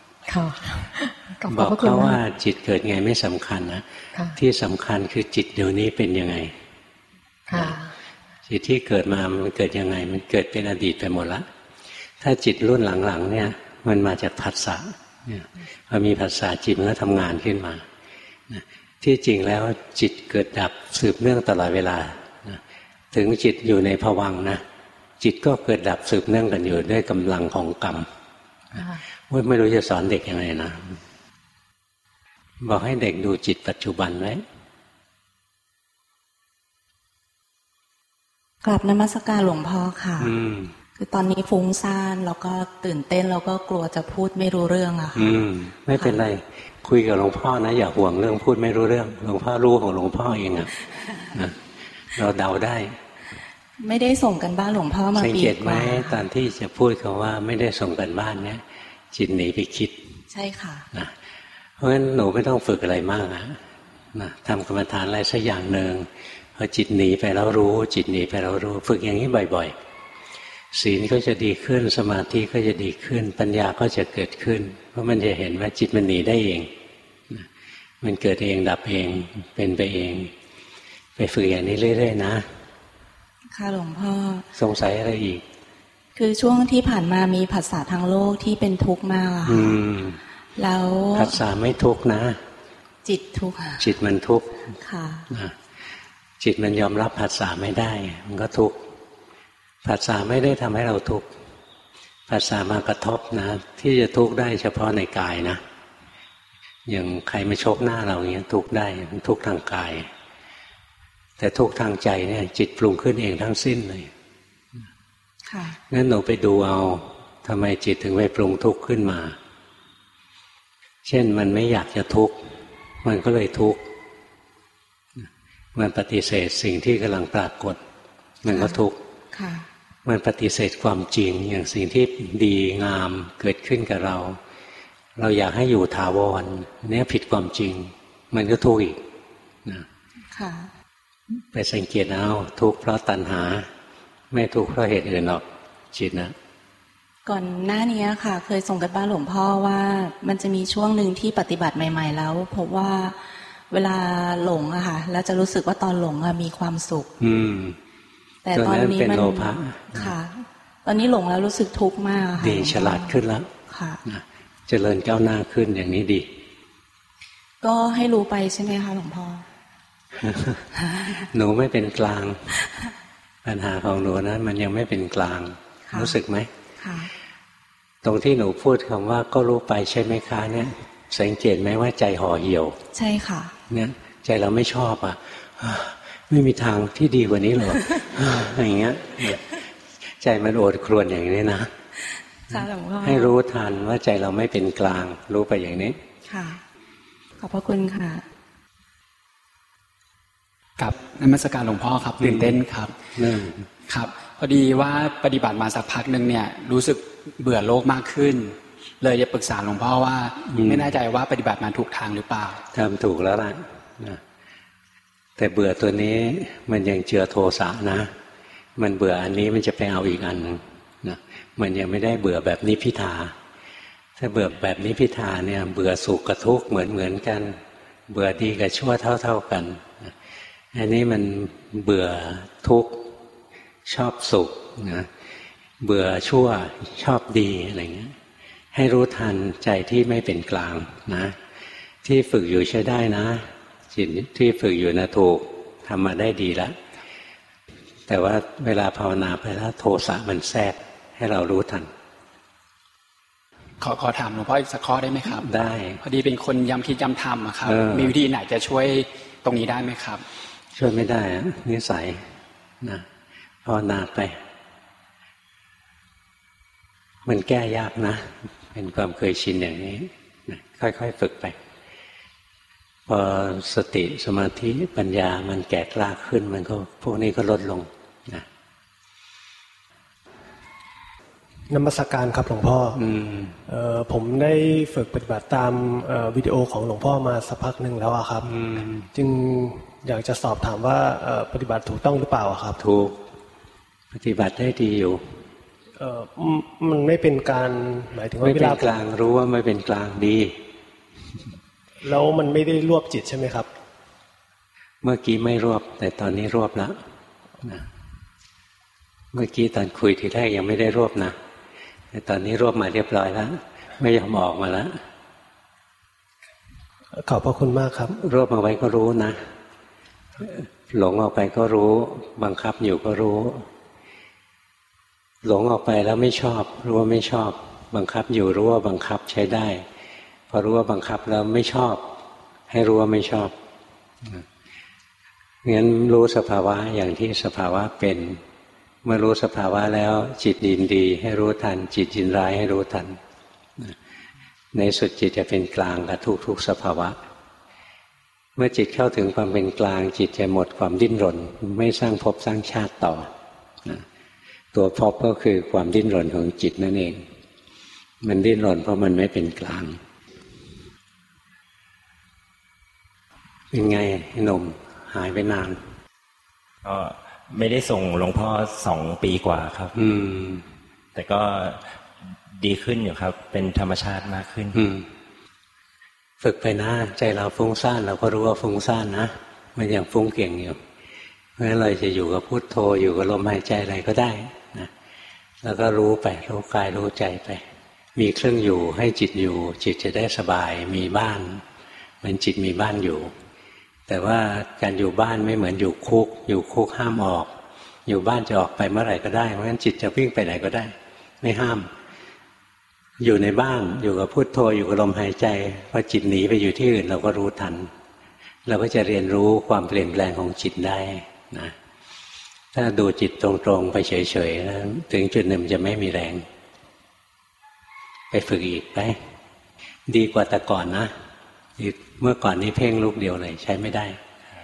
บอกเขาว่าจิตเกิดไงไม่สำคัญนะที่สำคัญคือจิตเดี๋ยวนี้เป็นยังไงจิตที่เกิดมามันเกิดยังไงมันเกิดเป็นอดีตไปหมดละถ้าจิตรุ่นหลังๆเนี่ยมันมาจากผัสสะเนี่ยพอมีผัสสะจิตมันก็ทำงานขึ้นมาที่จริงแล้วจิตเกิดดับสืบเนื่องตลอดเวลาถึงจิตอยู่ในภวังค์นะจิตก็เกิดดับสืบเนื่องกันอยู่ด้วยกำลังของกรรมว่าไม่รู้จะสอนเด็กยังไงนะบอกให้เด็กดูจิตปัจจุบันไว้กราบนมัสการหลวงพ่อค่ะคือตอนนี้ฟุ้งซ่านแล้วก็ตื่นเต้นแล้วก็กลัวจะพูดไม่รู้เรื่องอะค่ะไม่เป็นไรคุยกับหลวงพ่อนะอย่าห่วงเรื่องพูดไม่รู้เรื่องหลวงพ่อรู้ของหลวงพ่อเองอะเราเดาได้ไม่ได้ส่งกันบ้านหลวงพ่อมาปีกว่าสังเกตไหมตอนที่จะพูดคำว่าไม่ได้ส่งกันบ้านเนี่ยจิตหนีไปคิดใช่ค่ะนะเพราะฉะนั้นหนูไม่ต้องฝึกอะไรมากนะนะทำกรรมฐานอะไรสักอย่างหนึ่งพอจิตหนีไปแล้วรู้จิตหนีไปแล้วรู้ฝึกอย่างนี้บ่อยๆศีลก็จะดีขึ้นสมาธิก็จะดีขึ้นปัญญาก็จะเกิดขึ้นเพราะมันจะเห็นว่าจิตมันหนีได้เองมันเกิดเองดับเองเป็นไปเองไปฝึกอย่างนี้เรื่อยๆนะค่ะหลวงพ่อสงสัยอะไรอีกคือช่วงที่ผ่านมามีผัสสะทางโลกที่เป็นทุกข์มากอะค่ะแล้วผัสสะไม่ทุกข์นะจิตทุกข์จิตมันทุกข์ค่ะจิตมันยอมรับผัสสะไม่ได้มันก็ทุกข์ผัสสะไม่ได้ทำให้เราทุกข์ผัสสะมากระทบนะที่จะทุกข์ได้เฉพาะในกายนะอย่างใครมาชกหน้าเราอย่างเงี้ยทุกข์ได้มันทุกข์ทางกายแต่ทุกข์ทางใจเนี่ยจิตปรุงขึ้นเองทั้งสิ้นเลยค่ะงั้นหนูไปดูเอาทำไมจิตถึงไปปรุงทุกข์ขึ้นมาเช่นมันไม่อยากจะทุกข์มันก็เลยทุกข์มันปฏิเสธสิ่งที่กำลังปรากฏมันก็ทุกข์มันปฏิเสธความจริงอย่างสิ่งที่ดีงามเกิดขึ้นกับเราเราอยากให้อยู่ถาวรเนี่ยผิดความจริงมันก็ทุกข์อีกนะไปสังเกตเอาทุกข์เพราะตัณหาไม่ทุกข์เพราะเหตุอื่นหรอกจิตนะก่อนหน้านี้ค่ะเคยส่งกันบ้านหลวงพ่อว่ามันจะมีช่วงหนึ่งที่ปฏิบัติใหม่ๆแล้วพบว่าเวลาหลงอะค่ะแล้วจะรู้สึกว่าตอนหลงมีความสุขอืมแต่ตอนนี้มันค่ะตอนนี้หลงแล้วรู้สึกทุกข์มากค่ะดีฉลาดขึ้นแล้วค่ะเจริญก้าวหน้าขึ้นอย่างนี้ดีก็ให้รู้ไปใช่ไหมคะหลวงพ่อหนูไม่เป็นกลางปัญหาของหนูนะมันยังไม่เป็นกลางรู้สึกไหมตรงที่หนูพูดคำว่าก็รู้ไปใช่ไหมคะเนี่ยสังเกตไหมว่าใจห่อเหี่ยวใช่ค่ะเนี่ยใจเราไม่ชอบอ่ะไม่มีทางที่ดีกว่านี้หรอกอย่างเงี้ยใจมันโอดครวญอย่างนี้นะให้รู้ทันว่าใจเราไม่เป็นกลางรู้ไปอย่างนี้ค่ะขอบพระคุณค่ะกับนมัสการหลวงพ่อครับตื่นเต้นครับครับพอดีว่าปฏิบัติมาสักพักหนึ่งเนี่ยรู้สึกเบื่อโลกมากขึ้นเลยจะปรึกษาหลวงพ่อว่าไม่แน่ใจว่าปฏิบัติมาถูกทางหรือเปล่าทำถูกแล้วล่ะแต่เบื่อตัวนี้มันยังเจือโทสะนะมันเบื่ออันนี้มันจะไปเอาอีกอันนึงนะมันยังไม่ได้เบื่อแบบนิพพิทาถ้าเบื่อแบบนิพพิทาเนี่ยเบื่อสุขกับทุกข์เหมือนเหมือนกันเบื่อดีกับชั่วเท่าเท่ากันอันนี้มันเบื่อทุกข์ชอบสุขนะเบื่อชั่วชอบดีอะไรเงี้ยให้รู้ทันใจที่ไม่เป็นกลางนะที่ฝึกอยู่ใช้ได้นะจิตที่ฝึกอยู่นะถูกทำมาได้ดีแล้วแต่ว่าเวลาภาวนาไปแล้วโทสะมันแทรกให้เรารู้ทันขอขอถามหลวงพ่ออีกสักข้อได้ไหมครับได้พอดีเป็นคนย้ำคิดย้ำทำอะครับมีวิธีไหนจะช่วยตรงนี้ได้ไหมครับช่วยไม่ได้นิสัยนะภาวนาไปมันแก้ยากนะเป็นความเคยชินอย่างนี้นะค่อยๆฝึกไปพอสติสมาธิปัญญามันแก่กล้าขึ้นมันก็พวกนี้ก็ลดลงนะนมัสการครับหลวงพ่อเอ่อผมได้ฝึกปฏิบัติตามวิดีโอของหลวงพ่อมาสักพักหนึ่งแล้วอะครับจึงอยากจะสอบถามว่าปฏิบัติถูกต้องหรือเปล่าครับถูกปฏิบัติได้ดีอยู่เอ่อมันไม่เป็นการหมายถึงว่าไม่เป็นกลางรู้ว่าไม่เป็นกลางดีแล้วมันไม่ได้รวบจิตใช่ไหมครับเมื่อกี้ไม่รวบแต่ตอนนี้รวบแล้วนะเมื่อกี้ตอนคุยทีแรกยังไม่ได้รวบนะแต่ตอนนี้รวบมาเรียบร้อยแล้วไม่ยอมออกมาแล้วขอบพระคุณมากครับรวบมาไว้ก็รู้นะหลงออกไปก็รู้บังคับอยู่ก็รู้หลงออกไปแล้วไม่ชอบรู้ว่าไม่ชอบบังคับอยู่รู้ว่าบังคับใช้ได้พอรู้ว่าบังคับแล้วไม่ชอบให้รู้ว่าไม่ชอบงั้นรู้สภาวะอย่างที่สภาวะเป็นเมื่อรู้สภาวะแล้วจิตยินดีให้รู้ทันจิตยินร้ายให้รู้ทันในสุดจิตจะเป็นกลางกับทุกๆสภาวะเมื่อจิตเข้าถึงความเป็นกลางจิตจะหมดความดิ้นรนไม่สร้างภพสร้างชาติต่อตัวภพก็คือความดิ้นรนของจิตนั่นเองมันดิ้นรนเพราะมันไม่เป็นกลางเป็นไงหนุ่มหายไปนานก็ไม่ได้ส่งหลวงพ่อสองปีกว่าครับอืมแต่ก็ดีขึ้นอยู่ครับเป็นธรรมชาติมากขึ้นอืมฝึกไปนะใจเราฟุ้งซ่านเราก็รู้ว่าฟุ้งซ่านนะมันยังฟุ้งเก่งอยู่เพราะฉะนั้นเราจะอยู่กับพุทโธอยู่กับลมหายใจอะไรก็ได้นะแล้วก็รู้ไปรู้กายรู้ใจไปมีเครื่องอยู่ให้จิตอยู่จิตจะได้สบายมีบ้านเหมือนจิตมีบ้านอยู่แต่ว่าการอยู่บ้านไม่เหมือนอยู่คุกอยู่คุกห้ามออกอยู่บ้านจะออกไปเมื่อไหร่ก็ได้เพราะฉะนั้นจิตจะวิ่งไปไหนก็ได้ไม่ห้ามอยู่ในบ้านอยู่กับพุทโธอยู่กับลมหายใจพอจิตหนีไปอยู่ที่อื่นเราก็รู้ทันเราก็จะเรียนรู้ความเปลี่ยนแปลงของจิตได้นะถ้าดูจิตตรงๆไปเฉยๆแล้วถึงจุดหนึ่งจะไม่มีแรงไปฝึกอีกไปดีกว่าแต่ก่อนนะเมื่อก่อนนี้เพ่งลูกเดียวเลยใช้ไม่ได้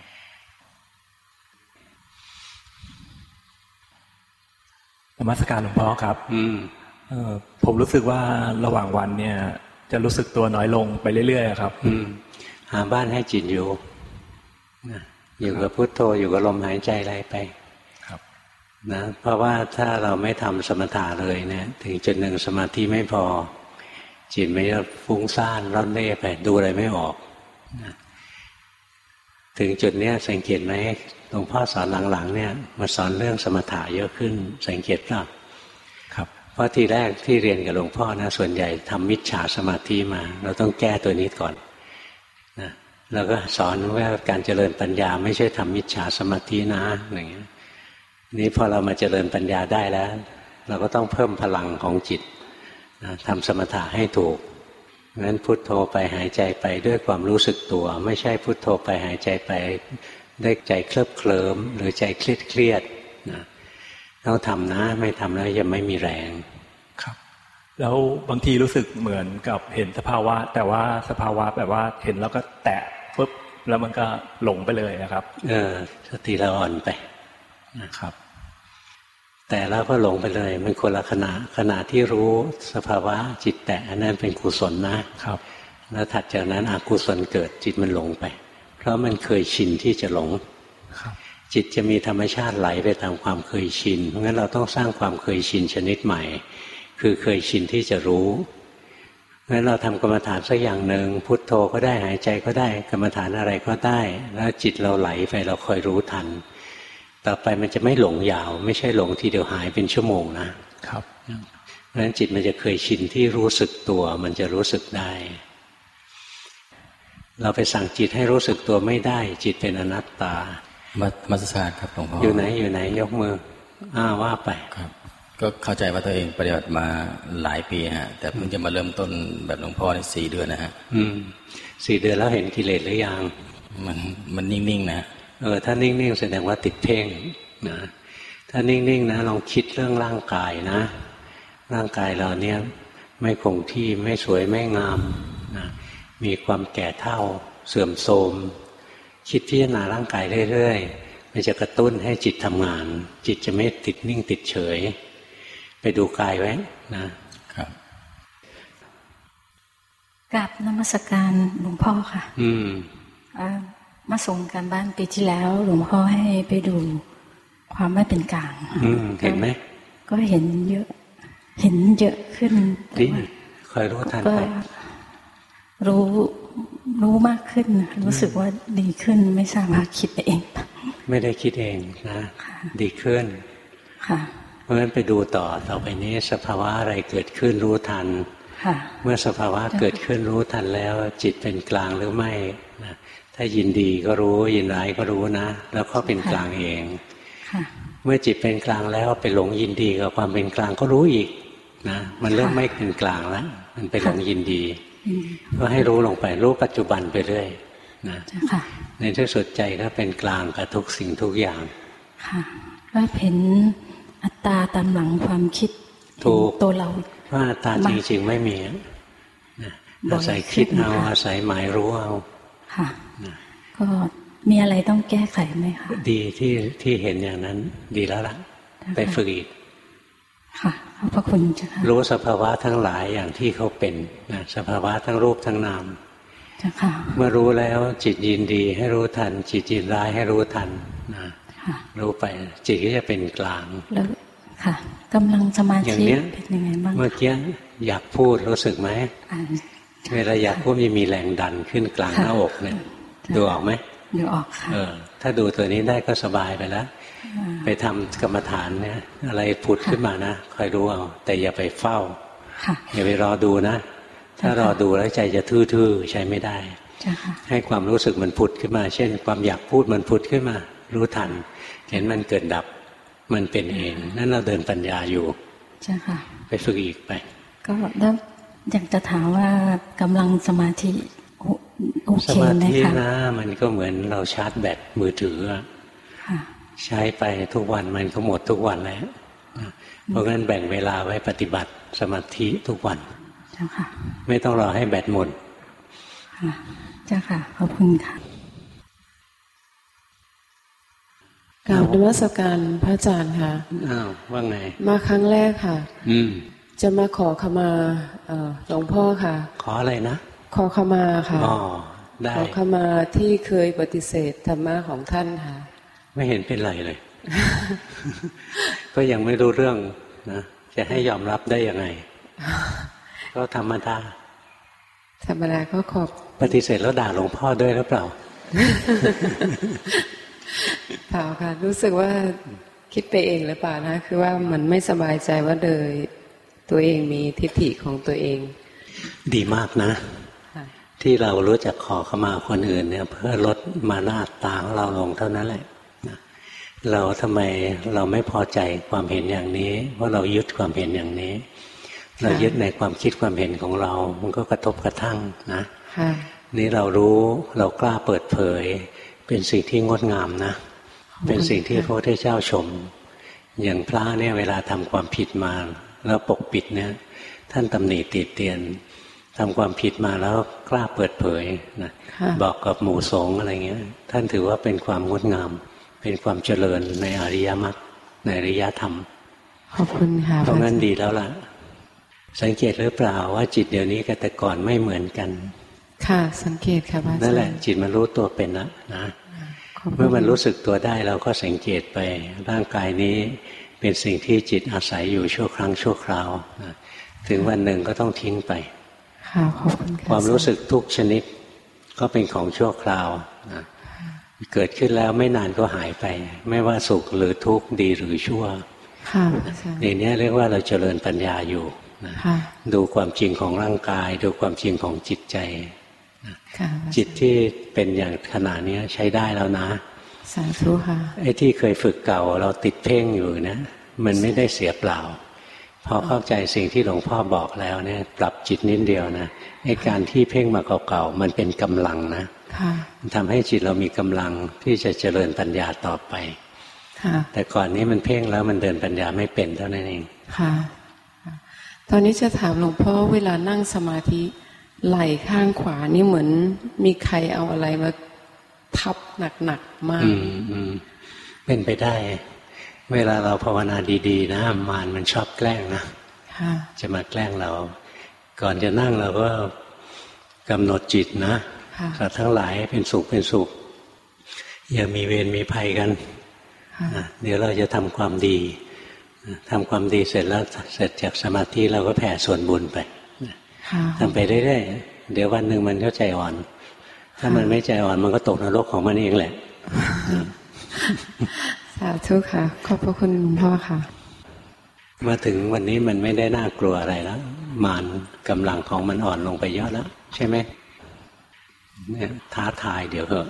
นมัสการหลวงพ่อครับอืมเออผมรู้สึกว่าระหว่างวันเนี่ยจะรู้สึกตัวน้อยลงไปเรื่อยๆครับอืมหาบ้านให้จิตอยู่อยู่กับพุทโธอยู่กับลมหายใจอะไรไปครับนะเพราะว่าถ้าเราไม่ทำสมถะเลยเนี่ยถึงจุดหนึ่งสมาธิไม่พอจิตไม่ฟุ้งซ่านร่อนเร่ไปดูอะไรไม่ออกนะถึงจุดนี้สังเกตไหมหลวงพ่อสอนหลังๆเนี่ยมาสอนเรื่องสมถะเยอะขึ้นสังเกตเปล่าครับเพราะทีแรกที่เรียนกับหลวงพ่อนะส่วนใหญ่ทำมิจฉาสมาธิมาเราต้องแก้ตัวนี้ก่อนนะแล้วก็สอนว่าการเจริญปัญญาไม่ใช่ทำมิจฉาสมาธินะอย่างเงี้ยนี้พอเรามาเจริญปัญญาได้แล้วเราก็ต้องเพิ่มพลังของจิตนะทำสมถะให้ถูกงั้นพุทโธไปหายใจไปด้วยความรู้สึกตัวไม่ใช่พุทโธไปหายใจไปได้ใจเคลิบเคลิ้มหรือใจเครียดเครียดนะต้องทำนะไม่ทำแล้วจะไม่มีแรงครับแล้วบางทีรู้สึกเหมือนกับเห็นสภาวะแต่ว่าสภาวะแบบว่าเห็นแล้วก็แตะปุ๊บแล้วมันก็หลงไปเลยนะครับเออสติเราอ่อนไปนะครับแต่แล้วก็หลงไปเลยมันคนละขณะขณะที่รู้สภาวะจิตแตะอันนั้นเป็นกุศลนะครับแล้วถัดจากนั้นอกุศลเกิดจิตมันหลงไปเพราะมันเคยชินที่จะหลงจิตจะมีธรรมชาติไหลไปตามความเคยชินเพราะงั้นเราต้องสร้างความเคยชินชนิดใหม่คือเคยชินที่จะรู้งั้นเราทำกรรมฐานสักอย่างหนึ่งพุทโธก็ได้หายใจก็ได้กรรมฐานอะไรก็ได้แล้วจิตเราไหลไปเราคอยรู้ทันต่อไปมันจะไม่หลงยาวไม่ใช่หลงทีเดียวหายเป็นชั่วโมงนะครับเพราะฉะนั้นจิตมันจะเคยชินที่รู้สึกตัวมันจะรู้สึกได้เราไปสั่งจิตให้รู้สึกตัวไม่ได้จิตเป็นอนัตตามัมัสการครับหลวงพ่ออยู่ไหนอยู่ไหนยกมืออ้าว่าไปครับก็เข้าใจว่าตัวเองปฏิบัติมาหลายปีฮะแต่เพิ่งจะมาเริ่มต้นแบบหลวงพ่อในสี่เดือนนะฮะอืมสี่เดือนแล้วเห็นกิเลสหรือยังมันมันนิ่งๆนะเออถ้านิ่งๆแสดงว่าติดเพ่งนะถ้านิ่งๆนะลองคิดเรื่องร่างกายนะร่างกายเราเนี่ยไม่คงที่ไม่สวยไม่งามนะมีความแก่เฒ่าเสื่อมโทรมคิดพิจารณาร่างกายเรื่อยๆมันจะกระตุ้นให้จิตทำงานจิตจะไม่ติดนิ่งติดเฉยไปดูกายไว้นะครับกราบนมัสการหลวงพ่อค่ะอืมมาส่งการบ้านปีที่แล้วหลวงพ่อให้ไปดูความไม่เป็นกลางเห็นไหมก็เห็นเยอะเห็นเยอะขึ้นดีคอยรู้ทันไปรู้รู้มากขึ้นรู้สึกว่าดีขึ้นไม่สามารถคิดเองไม่ได้คิดเองนะดีขึ้นค่ะเพราะฉะนั้นไปดูต่อต่อไปนี้สภาวะอะไรเกิดขึ้นรู้ทันเมื่อสภาวะเกิดขึ้นรู้ทันแล้วจิตเป็นกลางหรือไม่นะถ้ายินดีก็รู้ยินร้ายก็รู้นะแล้วก็เป็นกลางเองเมื่อจิตเป็นกลางแล้วไปหลงยินดีกับความเป็นกลางก็รู้อีกนะมันเริ่มไม่เป็นกลางแล้วมันไปหลงยินดีก็ให้รู้ลงไปรู้ปัจจุบันไปเรื่อยนะในที่สุดใจก็เป็นกลางกับทุกสิ่งทุกอย่างค่ะว่าเห็นอัตตาตามหลังความคิดตัวเราว่าอัตตาจริงๆไม่มีนะอาศัยคิดเอาอาศัยหมายรู้เอาค่ะก็มีอะไรต้องแก้ไขไหมคะดีที่ที่เห็นอย่างนั้นดีแล้วล่ะไปฝึกอีกค่ะขอบพระคุณจ้ะค่ะรู้สภาวะทั้งหลายอย่างที่เขาเป็นนะสภาวะทั้งรูปทั้งนามจ้ะค่ะเมื่อรู้แล้วจิตยินดีให้รู้ทันจิตยินร้ายให้รู้ทันนะรู้ไปจิตก็จะเป็นกลางแล้วค่ะกำลังสมาธิเป็นยังไงบ้างเมื่อกี้อยากพูดรู้สึกไหมเวลาอยากพูดจะมีแรงดันขึ้นกลางหน้าอกเนี่ยดูออกไหมดูออกค่ะเออถ้าดูตัวนี้ได้ก็สบายไปแล้วไปทำกรรมฐานเนี่ยอะไรผุดขึ้นมานะคอยรู้เอาแต่อย่าไปเฝ้าอย่าไปรอดูนะถ้ารอดูแล้วใจจะทื่อๆใช้ไม่ได้ให้ความรู้สึกมันผุดขึ้นมาเช่นความอยากพูดมันผุดขึ้นมารู้ทันเห็นมันเกิดดับมันเป็นเองนั่นเราเดินปัญญาอยู่ใช่ค่ะไปฝึกอีกไปก็แล้วอยากจะถามว่ากำลังสมาธิโอเคไหมคะสมาธินะมันก็เหมือนเราชาร์จแบตมือถือใช้ไปทุกวันมันก็หมดทุกวันแล้วเพราะงั้นแบ่งเวลาไว้ปฏิบัติสมาธิทุกวันเจ้าค่ะไม่ต้องรอให้แบตหมดเจ้าค่ะขอบคุณค่ะกราบนมัสการพระอาจารย์ค่ะอ้าวว่าไงมาครั้งแรกค่ะอืมจะมาขอขมาหลวงพ่อค่ะขออะไรนะขอขมาค่ะอ๋อได้ขอขมาที่เคยปฏิเสธธรรมะของท่านค่ะไม่เห็นเป็นไรเลย ก็ยังไม่รู้เรื่องนะจะให้ยอมรับได้ยังไง ก็ธรรมดาธรรมดาก็ขอบปฏิเสธแล้วด่าหลวงพ่อด้วยหรือเปล่าเปล่าค่ะรู้สึกว่าคิดไปเองหรือเปล่านะคือว่ามันไม่สบายใจว่าโดยตัวเองมีทิฏฐิของตัวเองดีมากนะที่เรารู้จักขอเข้ามาคนอื่นเนี่ยเพื่อลดมานะอัตตาของเราลงเท่านั้นแหละเราทำไมเราไม่พอใจความเห็นอย่างนี้เพราะเรายึดความเห็นอย่างนี้เรายึดในความคิดความเห็นของเรามันก็กระทบกระทั่งนะนี่เรารู้เรากล้าเปิดเผยเป็นสิ่งที่งดงามนะเป็นสิ่งที่พระพุทธเจ้าชมอย่างพระเนี่ยเวลาทำความผิดมาแล้วปกปิดเนี่ยท่านตำหนิติเตียนทำความผิดมาแล้วกล้าเปิดเผยนะบอกกับหมู่สงฆ์อะไรเงี้ยท่านถือว่าเป็นความงดงามเป็นความเจริญในอริยมรรคในอริยธรรมขอบคุณค่ะเพราะงั้นดีแล้วล่ะสังเกตหรือเปล่าว่าจิตเดี๋ยวนี้กับแต่ก่อนไม่เหมือนกันค่ะสังเกตค่ะพระอาจารย์นั่นแหละจิตมันรู้ตัวเป็นแล้วนะเมื่อมันรู้สึกตัวได้เราก็สังเกตไปร่างกายนี้เป็นสิ่งที่จิตอาศัยอยู่ชั่วครั้งชั่วคราวนะถึงวันหนึ่งก็ต้องทิ้งไปค่ะขอบคุณค่ะความรู้สึกทุกชนิดก็เป็นของชั่วคราวนะเกิดขึ้นแล้วไม่นานก็หายไปไม่ว่าสุขหรือทุกข์ดีหรือชั่วค่ะในนี้เรียกว่าเราเจริญปัญญาอยู่นะดูความจริงของร่างกายดูความจริงของจิตใจจิตที่เป็นอย่างขณะนี้ใช้ได้แล้วนะสาธุค่ะไอ้ที่เคยฝึกเก่าเราติดเพ่งอยู่นะมันไม่ได้เสียเปล่าพอเข้าใจสิ่งที่หลวงพ่อบอกแล้วเนี่ยปรับจิตนิดเดียวนะไอ้การที่เพ่งมาเก่าๆมันเป็นกำลังนะมันทำให้จิตเรามีกำลังที่จะเจริญปัญญาต่อไปแต่ก่อนนี้มันเพ่งแล้วมันเดินปัญญาไม่เป็นเท่านั้นเองค่ะตอนนี้จะถามหลวงพ่อเวลานั่งสมาธิไหล่ข้างขวานี่เหมือนมีใครเอาอะไรมาทับหนักๆมากเป็นไปได้เวลาเราภาวนาดีๆนะมารมันชอบแกล้งนะจะมาแกล้งเราก่อนจะนั่งเราก็กำหนดจิตนะสัตว์ทั้งหลายเป็นสุขเป็นสุขอย่ามีเวรมีภัยกันเดี๋ยวเราจะทำความดีทำความดีเสร็จแล้วเสร็จจากสมาธิเราก็แผ่ส่วนบุญไปทำไปเรื่อยๆเดี๋ยววันหนึ่งมันก็ใจอ่อนถ้ามันไม่ใจอ่อนมันก็ตกนรกของมันเองแหละสาธุค่ะขอบพระคุณพ่อค่ะมาถึงวันนี้มันไม่ได้น่ากลัวอะไรแล้วมารกำลังของมันอ่อนลงไปเยอะแล้วใช่ไหมเนี่ยท้าทายเดี๋ยวเถอะ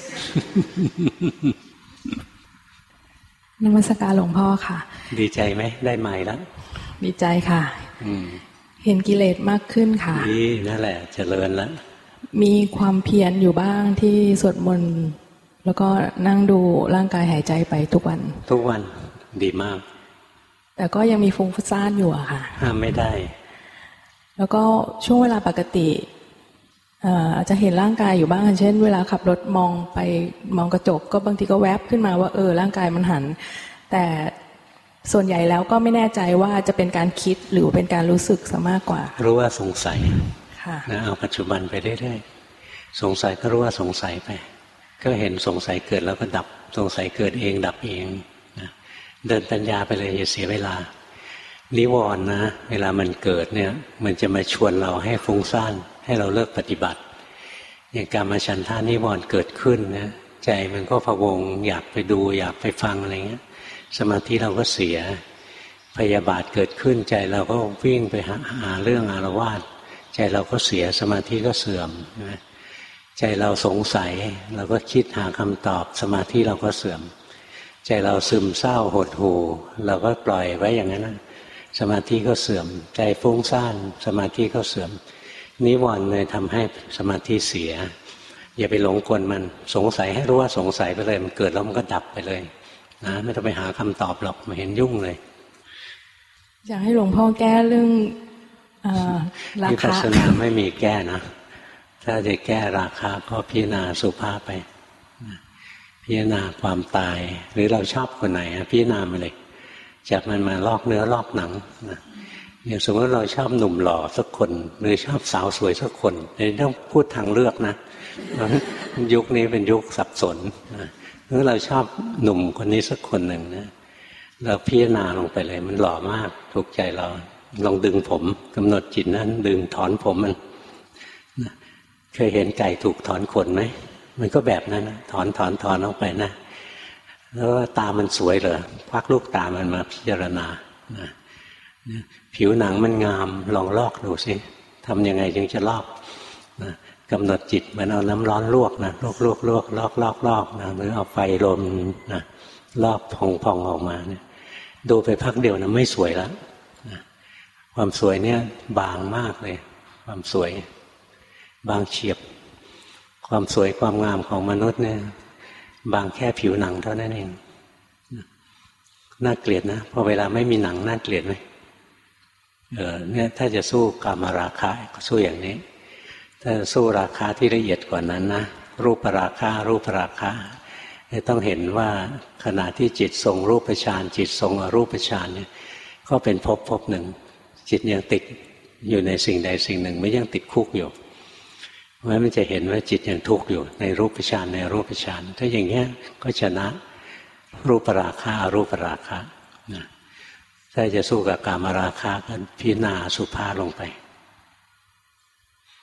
นมัสการหลวงพ่อค่ะดีใจไหมได้ใหม่แล้วดีใจค่ะเห็นกิเลสมากขึ้นค่ะดีนั่นแหละเจริญแล้วมีความเพียรอยู่บ้างที่สวดมนต์แล้วก็นั่งดูร่างกายหายใจไปทุกวันทุกวันดีมากแต่ก็ยังมีฟุ้งซ่านอยู่อะค่ะห้ามไม่ได้แล้วก็ช่วงเวลาปกติอาจจะเห็นร่างกายอยู่บ้างเช่นเวลาขับรถมองไปมองกระจกก็บางทีก็แวบขึ้นมาว่าเออร่างกายมันหันแต่ส่วนใหญ่แล้วก็ไม่แน่ใจว่าจะเป็นการคิดหรือเป็นการรู้สึกซะมากกว่ารู้ว่าสงสัยนะเอาปัจจุบันไปเรื่อยๆสงสัยก็รู้ว่าสงสัยไปก็เห็นสงสัยเกิดแล้วก็ดับสงสัยเกิดเองดับเองนะเดินปัญญาไปเลยอย่าเสียเวลานิวรณ์นะเวลามันเกิดเนี่ยมันจะมาชวนเราให้ฟุ้งซ่านให้เราเลิกปฏิบัติอย่างกามฉันทานิวรณ์เกิดขึ้นนะใจมันก็พะวงอยากไปดูอยากไปฟังอะไรเงี้ยสมาธิเราก็เสียพยาบาทเกิดขึ้นใจเราก็วิ่งไปหาหาเรื่องอารวาสใจเราก็เสียสมาธิก็เสื่อมนะใจเราสงสัยเราก็คิดหาคำตอบสมาธิเราก็เสื่อมใจเราซึมเศร้าหดหู่เราก็ปล่อยไว้อย่างนั้นนะสมาธิก็เสื่อมใจฟุ้งซ่านสมาธิก็เสื่อมนิวรณ์เลยทำให้สมาธิเสียอย่าไปหลงกลมันสงสัยให้รู้ว่าสงสัยไปเลยมันเกิดแล้วมันก็ดับไปเลยนะไม่ต้องไปหาคำตอบหรอกไม่เห็นยุ่งเลยอยากให้หลวงพ่อแก้เรื่องราคาวิปัสสนาไม่มีแก้นะถ้าจะแก้ราคาก็พิจารณาสุภาพไปพิจารณาความตายหรือเราชอบคนไหนพิจารณามาเลยจากมันมาลอกเนื้อลอกหนังนะอย่างสมมติเราชอบหนุ่มหล่อสักคนหรือชอบสาวสวยสักคนเราต้องพูดทางเลือกนะยุคนี้เป็นยุคสับสนนะหรือเราชอบหนุ่มคนนี้สักคนหนึ่งนะเราพิจารณาลงไปเลยมันหล่อมากถูกใจเราลองดึงผมกำหนดจิตนั้นดึงถอนผมมันเคยเห็นไก่ถูกถอนขนไหมมันก็แบบนั้นนะถอนถอนถอนออกไปนะแล้วตามันสวยเหรอควักลูกตามันมาพิจารณานะผิวหนังมันงามลองลอกดูสิทำยังไงจึงจะลอกนะกำหนดจิตมันเอาน้ำร้อนลวกนะลวกลวกลวกลอกลอกลอกนะหรือเอาไฟลมนะลอกพองพองออกมาเนี่ยดูไปพักเดียวนะไม่สวยแล้วนะความสวยเนี่ยบางมากเลยความสวยบางเฉียบความสวยความงามของมนุษย์เนี่ยบางแค่ผิวหนังเท่านั้นเองน่าเกลียดนะพอเวลาไม่มีหนังน่าเกลียดไหมเออเนี่ยถ้าจะสู้กามราคะก็สู้อย่างนี้ถ้าสู้ราคะที่ละเอียดกว่านั้นนะรูปราคะรูปราคะต้องเห็นว่าขณะที่จิตทรงรูปฌานจิตทรงอรูปฌานเนี่ยก็เป็นภพภพหนึ่งจิตยังติดอยู่ในสิ่งใดสิ่งหนึ่งไม่ยังติดคุกอยู่เพราะฉะนั้นมันจะเห็นว่าจิตยังทุกข์อยู่ในรูปฌานในรูปฌานถ้าอย่างเงี้ยก็ชนะรูปราคะอรูปราคะนะถ้าจะสู้กับกามราคะก็พิจารณาสุภาพลงไป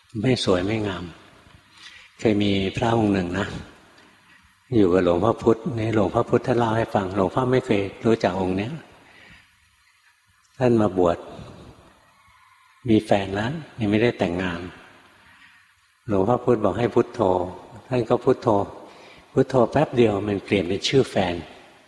ไม่สวยไม่งามเคยมีพระองค์หนึ่งนะอยู่กับหลวงพ่อพุธนี่หลวงพ่อพุธท่านเล่าให้ฟังหลวงพ่อไม่เคยรู้จักองค์เนี้ยท่านมาบวชมีแฟนแล้วยังไม่ได้แต่งงานหลวงพ่อพุธบอกให้พุทโธท่านก็พุทโธพุทโธแป๊บเดียวมันเปลี่ยนเป็นชื่อแฟน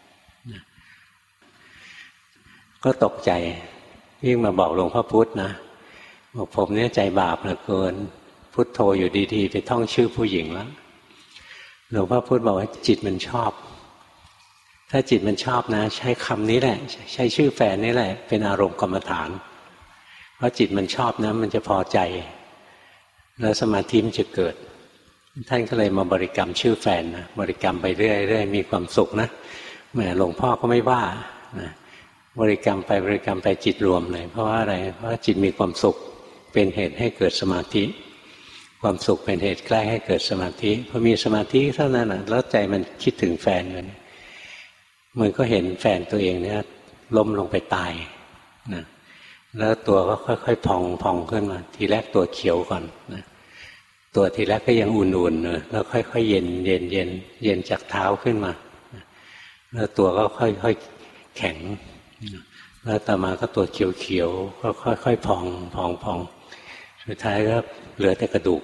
ก็ตกใจยิ่งมาบอกหลวงพ่อพุธนะบอกผมเนี่ยใจบาปเหลือเกินพุทโธอยู่ดีๆไปท่องชื่อผู้หญิงแล้วหลวงพ่อพุธบอกว่าจิตมันชอบถ้าจิตมันชอบนะใช้คำนี้แหละใช้ชื่อแฟนนี่แหละเป็นอารมณ์กรรมฐานเพราะจิตมันชอบนะมันจะพอใจแล้วสมาธิมันจะเกิดท่านก็เลยมาบริกรรมชื่อแฟนนะบริกรรมไปเรื่อยๆมีความสุขนะแหมหลวงพ่อก็ไม่ว่านะบริกรรมไปบริกรรมไปจิตรวมเลยเพราะว่าอะไรเพราะจิตมีความสุขเป็นเหตุให้เกิดสมาธิความสุขเป็นเหตุใกล้ให้เกิดสมาธิพอมีสมาธิเท่านั้นนะแล้วใจมันคิดถึงแฟนมันมันก็เห็นแฟนตัวเองเนี่ยล้มลงไปตายนะแล้วตัวก็ค่อยๆพองพองขึ้นมาทีแรกตัวเขียวก่อนนะตัวทีแรกก็ยังอุ่นๆเลยแล้วค่อยๆเย็นเย็นเย็นเย็นจากเท้าขึ้นมาแล้วตัวก็ค่อยๆแข็งแล้วต่อมาก็ตัวเขียวๆก็ค่อยๆพองพองพองสุดท้ายก็เหลือแต่กระดูก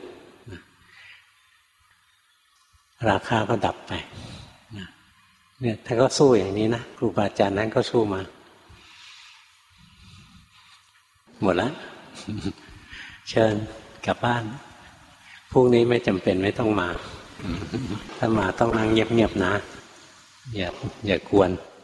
ราคาก็ดับไปเนี่ยท่านก็สู้อย่างนี้นะครูบาอาจารย์นั้นก็สู้มาหมดแล้ว เชิญกลับบ้านพรุ่งนี้ไม่จำเป็นไม่ต้องมาถ้ามาต้องนั่งเงียบๆนะอย่าอย่ากวน